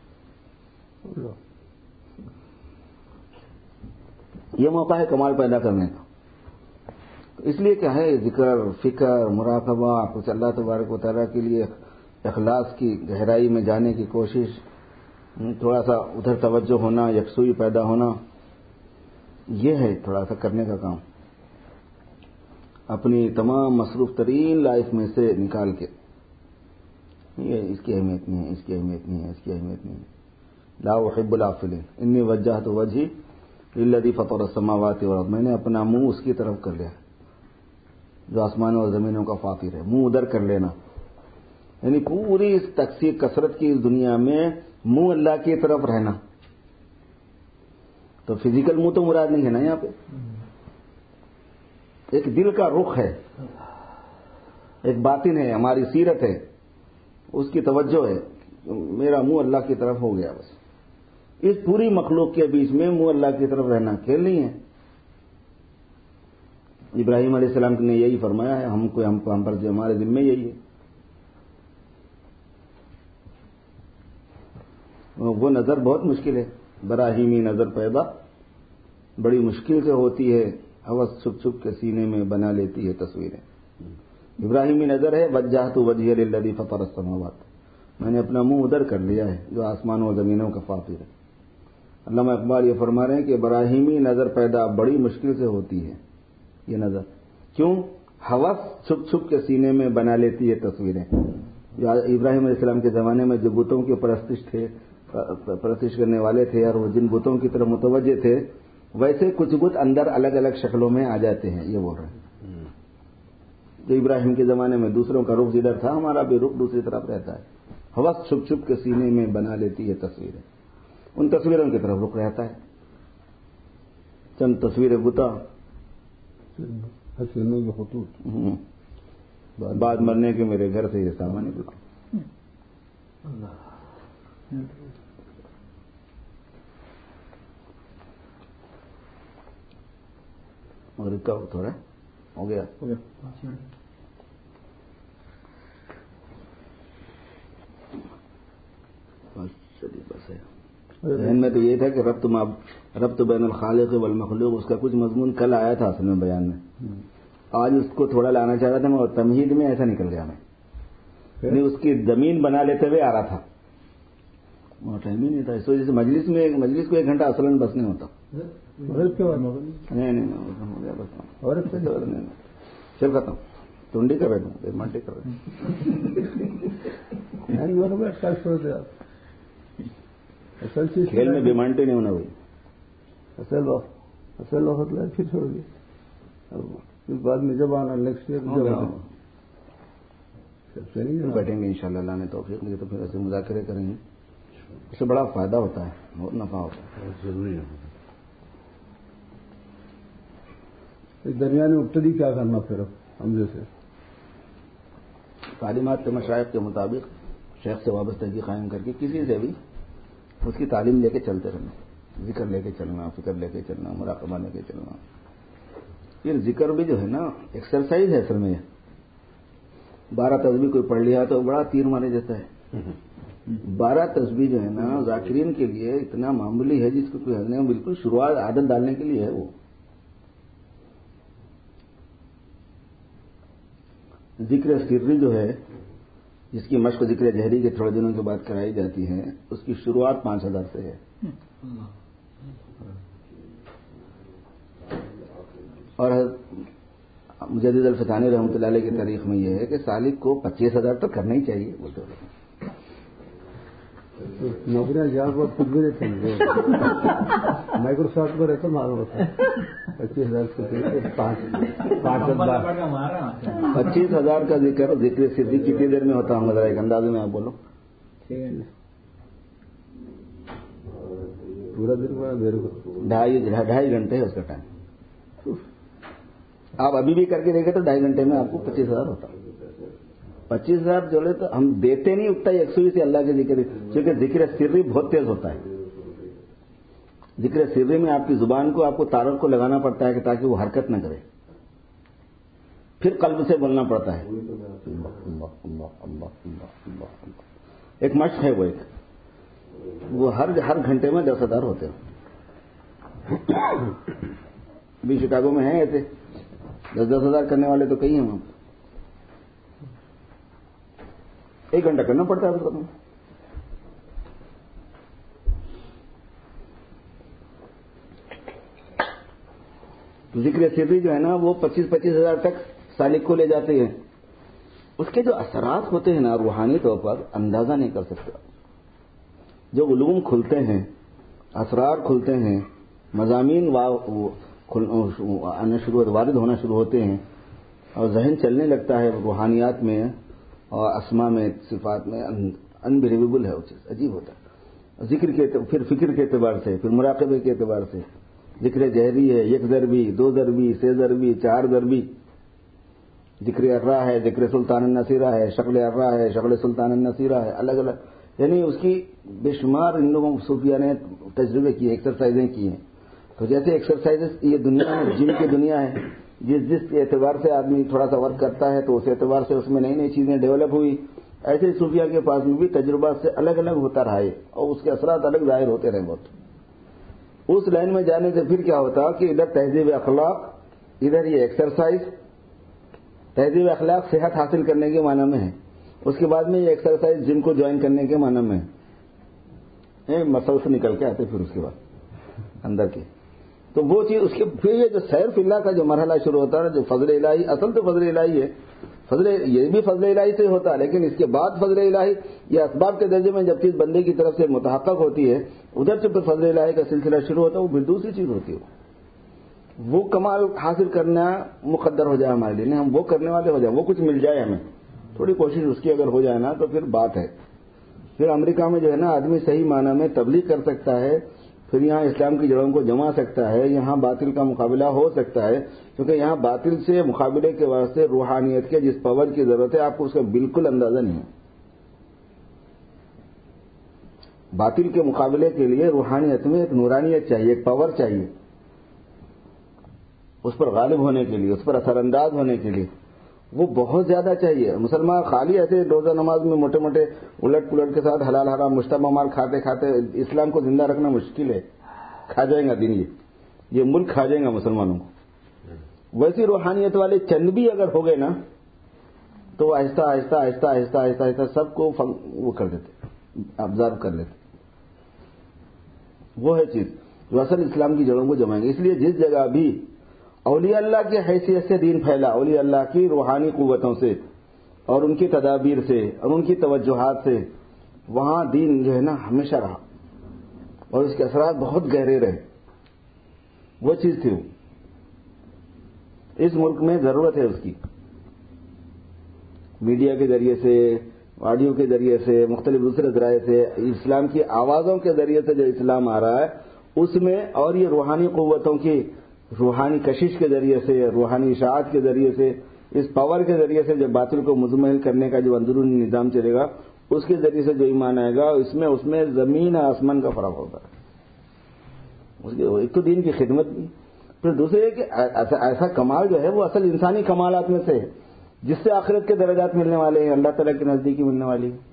یہ موقع ہے کمال پیدا کرنے کا. اس لیے کیا ہے ذکر، فکر، مراقبہ، کچھ اللہ تبارک و تعالیٰ کے لیے اخلاص کی گہرائی میں جانے کی کوشش، تھوڑا سا ادھر توجہ ہونا، یکسوئی پیدا ہونا، یہ ہے تھوڑا سا کرنے کا کام اپنی تمام مصروف ترین لائف میں سے نکال کے. یہ اس کی اہمیت نہیں ہے، اس کی اہمیت نہیں ہے، اس کی اہمیت نہیں ہے. لا احب العافلین انی وجہت وجہی للذی فطر السماوات والارض، میں نے اپنا منہ اس کی طرف کر لیا جو آسمانوں اور زمینوں کا فاطر ہے. منہ ادھر کر لینا یعنی پوری اس تکثیر کثرت کی اس دنیا میں منہ اللہ کی طرف رہنا. تو فزیکل منہ تو مراد نہیں ہے نا یہاں پہ، ایک دل کا رخ ہے، ایک باطن ہے، ہماری سیرت ہے، اس کی توجہ ہے. میرا منہ اللہ کی طرف ہو گیا. بس اس پوری مخلوق کے بیچ میں منہ اللہ کی طرف رہنا کھیل نہیں ہے. ابراہیم علیہ السلام نے یہی فرمایا ہے، ہم پر ہمارے دل میں یہی ہے. وہ نظر بہت مشکل ہے، براہیمی نظر پیدا بڑی مشکل سے ہوتی ہے، ہوس چھپ چھپ کے سینے میں بنا لیتی ہے تصویریں. ابراہیمی نظر ہے وجہت وجہی للذی فطر السماوات، میں نے اپنا منہ ادھر کر لیا ہے جو آسمانوں اور زمینوں کا فاطر ہے. علامہ اقبال یہ فرما رہے ہیں کہ ابراہیمی نظر پیدا بڑی مشکل سے ہوتی ہے. یہ نظر کیوں؟ ہوس چھپ چھپ کے سینے میں بنا لیتی ہے تصویریں. جو ابراہیم علیہ السلام کے زمانے میں جو بتوں کی پرستش کرنے والے تھے اور وہ جن بتوں کی طرف متوجہ تھے ویسے کچھ اندر الگ الگ شکلوں میں آ جاتے ہیں. یہ بول رہے ہیں کہ ابراہیم کے زمانے میں دوسروں کا رخ جدھر تھا ہمارا بھی رخ دوسری طرف رہتا ہے. ہوس چھپ چھپ کے سینے میں بنا لیتی ہے تصویریں, ان تصویروں کی طرف رخ رہتا ہے. چند تصویریں بتا حسینوں کے خطوط بعد مرنے کے میرے گھر سے یہ سامان نکلا. مغرب کا وقت ہو رہا ہے, ہو گیا. بس ہے. ذہن میں تو یہ تھا کہ ربط بین الخالق والمخلوق, اس کا کچھ مضمون کل آیا تھا اصل میں بیان میں. آج اس کو تھوڑا لانا چاہ رہا تھا میں, اور تمہید میں ایسا نکل گیا میں. نہیں اس کی زمین بنا لیتے ہوئے آ رہا تھا, ٹائم ہی نہیں تھا. اس وجہ سے مجلس کو 1 گھنٹہ اصلاً بس نہیں ہوتا. نہیں ہو گیا بس. چل ختم ٹنڈی کر رہے تھے منڈی کر رہے. اصل چیز کھیل میں بیمانٹی نہیں ہونا بھائی. اصل وقت لائے پھر چھوڑ دیا. پھر بعد میں جب آنا نیکسٹ ایئر بیٹھیں گے انشاءاللہ اللہ نے توفیق دی تو پھر ایسے مذاکرے کریں گے. اس سے بڑا فائدہ ہوتا ہے, بہت نفع ہوتا ہے. ضروری ہے. اس درمیان میں مبتدی کیا کرنا پھر ہم جیسے تعلیمات کے مشائخ کے مطابق شیخ سے وابستگی قائم کر کے کسی سے بھی اس کی تعلیم لے کے چلتے رہنا. ذکر لے کے چلنا, فکر لے کے چلنا, مراقبہ لے کے چلنا. یہ ذکر بھی جو ہے نا ایکسرسائز ہے اصل میں. 12 تسبیح کوئی پڑھ لیا تو بڑا تیر مارے جاتا ہے. 12 تسبیح جو ہے نا ذاکرین کے لیے اتنا معمولی ہے جس کو کوئی حد نہیں, بالکل شروعات عادت ڈالنے کے لیے ہے. وہ ذکر سری جو ہے جس کی مشق ذکر جہری کے تھوڑے دنوں کے بعد کرائی جاتی ہے, اس کی شروعات 5000 سے ہے. اور مجدد الفتانی رحمۃ اللہ علیہ کی تاریخ میں یہ ہے کہ سالک کو 25,000 تک کرنا ہی چاہیے. وہ تو نوکریاں جہاں پر خود بھی رہتے ہیں مائکروسافٹ پر رہتا معلوم ہوتا ہے 25,000 25,000 کا ذکر سری کتنی دیر میں ہوتا ہوں ذرا ایک اندازے میں آپ بولو. پورا دن میرے کو 2.5 گھنٹے ہے اس کا ٹائم. آپ ابھی بھی کر کے دیکھیں تو 2.5 گھنٹے میں آپ کو 25,000 ہوتا. 25,000 جوڑے تو ہم دیتے نہیں اٹھتا 120 سے اللہ کے ذکر, کیونکہ ذکر سری بہت تیز ہوتا ہے. ذکر سری میں آپ کی زبان کو آپ کو تارک کو لگانا پڑتا ہے کہ تاکہ وہ حرکت نہ کرے. پھر قلب سے بولنا پڑتا ہے. ایک مشق ہے وہ ہر گھنٹے میں 10,000 ہوتے ہیں. ابھی شکاگو میں ہیں ایسے 10,000 کرنے والے تو کئی ہیں وہاں. 1 گھنٹہ کرنا پڑتا ہے. ذکر سری جو ہے نا وہ 25,000 تک سالک کو لے جاتے ہیں. اس کے جو اثرات ہوتے ہیں نا روحانی طور پر اندازہ نہیں کر سکتا. جو علوم کھلتے ہیں, اسرار کھلتے ہیں, مضامین وارد ہونا شروع ہوتے ہیں اور ذہن چلنے لگتا ہے روحانیات میں اور اسما میں, صفات میں. انبلیویبل ہے وہ چیز, عجیب ہوتا ہے. ذکر کے پھر فکر کے اعتبار سے, پھر مراقبے کے اعتبار سے ذکر جہری ہے, 1 ضربی, 2 ضربی, 6 ضربی, 4 ضربی. ذکر ارہ ہے, ذکر سلطان النصیرہ ہے, شکل ارہ ہے, شکل سلطان النصیرہ ہے, الگ الگ. یعنی اس کی بے شمار ان لوگوں صوفیہ نے تجربے کیے, ایکسرسائزیں کی ہیں. تو جیسے ایکسرسائز یہ دنیا میں جن کی دنیا ہے, جس اعتبار سے آدمی تھوڑا سا ورک کرتا ہے تو اس اعتبار سے اس میں نئی نئی چیزیں ڈیولپ ہوئی. ایسے ہی صوفیہ کے پاس میں بھی تجربات سے الگ الگ ہوتا رہا ہے اور اس کے اثرات الگ ظاہر ہوتے رہے. بہت اس لائن میں جانے سے پھر کیا ہوتا کہ ادھر تہذیب اخلاق, ادھر یہ ایکسرسائز. تہذیب اخلاق صحت حاصل کرنے کے معنی میں ہے, اس کے بعد میں یہ ایکسرسائز جم کو جوائن کرنے کے معنی میں ہے. مسل سے نکل کے آتے پھر اس کے بعد اندر کے. تو وہ چیز اس کے پھر یہ جو سیر فی اللہ کا جو مرحلہ شروع ہوتا ہے, جو فضل الہی, اصل تو فضل الہی ہے. یہ بھی فضل الہی سے ہوتا ہے, لیکن اس کے بعد فضل الہی یہ اسباب کے درجے میں جب چیز بندے کی طرف سے متحقق ہوتی ہے, ادھر سے پھر فضل الہی کا سلسلہ شروع ہوتا ہے. وہ پھر دوسری چیز ہوتی ہے. وہ کمال حاصل کرنا مقدر ہو جائے ہمارے لیے، نہیں ہم وہ کرنے والے ہو جائیں، وہ کچھ مل جائے ہمیں، تھوڑی کوشش اس کی اگر ہو جائے نا تو پھر بات ہے. پھر امریکہ میں جو ہے نا آدمی صحیح معنی میں تبلیغ کر سکتا ہے، پھر یہاں اسلام کی جڑوں کو جما سکتا ہے، یہاں باطل کا مقابلہ ہو سکتا ہے، کیونکہ یہاں باطل سے مقابلے کے واسطے روحانیت کے جس پاور کی ضرورت ہے آپ کو اس کا بالکل اندازہ نہیں ہے. باطل کے مقابلے کے لیے روحانیت میں ایک نورانیت چاہیے، ایک پاور چاہیے، اس پر غالب ہونے کے لیے، اس پر اثر انداز ہونے کے لیے وہ بہت زیادہ چاہیے. مسلمان خالی ایسے روزہ نماز میں موٹے موٹے الٹ پلٹ کے ساتھ حلال حرام مشتبہ مال کھاتے کھاتے اسلام کو زندہ رکھنا مشکل ہے، کھا جائیں گا دین، یہ ملک کھا جائیں گا مسلمانوں کو. ویسی روحانیت والے چند بھی اگر ہو گئے نا تو آہستہ آہستہ آہستہ آہستہ آہستہ آہستہ سب کو وہ کر دیتے، آبزرو کر لیتے. وہ ہے چیز جو اصل اسلام کی جڑوں کو جمائیں گے. اس لیے جس جگہ بھی اولیاء اللہ کی حیثیت سے دین پھیلا، اولیاء اللہ کی روحانی قوتوں سے اور ان کی تدابیر سے اور ان کی توجہات سے، وہاں دین جو ہے نا ہمیشہ رہا اور اس کے اثرات بہت گہرے رہے. وہ چیز تھی، وہ اس ملک میں ضرورت ہے اس کی. میڈیا کے ذریعے سے، آڈیو کے ذریعے سے، مختلف دوسرے ذرائع سے، اسلام کی آوازوں کے ذریعے سے جو اسلام آ رہا ہے اس میں، اور یہ روحانی قوتوں کی روحانی کشش کے ذریعے سے، روحانی اشاعت کے ذریعے سے، اس پاور کے ذریعے سے جو باطل کو مزمحل کرنے کا جو اندرونی نظام چلے گا اس کے ذریعے سے جو ایمان آئے گا اس میں زمین آسمان کا فرق ہوگا. ایک تو دین کی خدمت بھی، پھر دوسرے کہ ایسا کمال جو ہے وہ اصل انسانی کمالات میں سے ہے جس سے آخرت کے درجات ملنے والے ہیں، اللہ تعالیٰ کی نزدیکی ملنے والی ہے.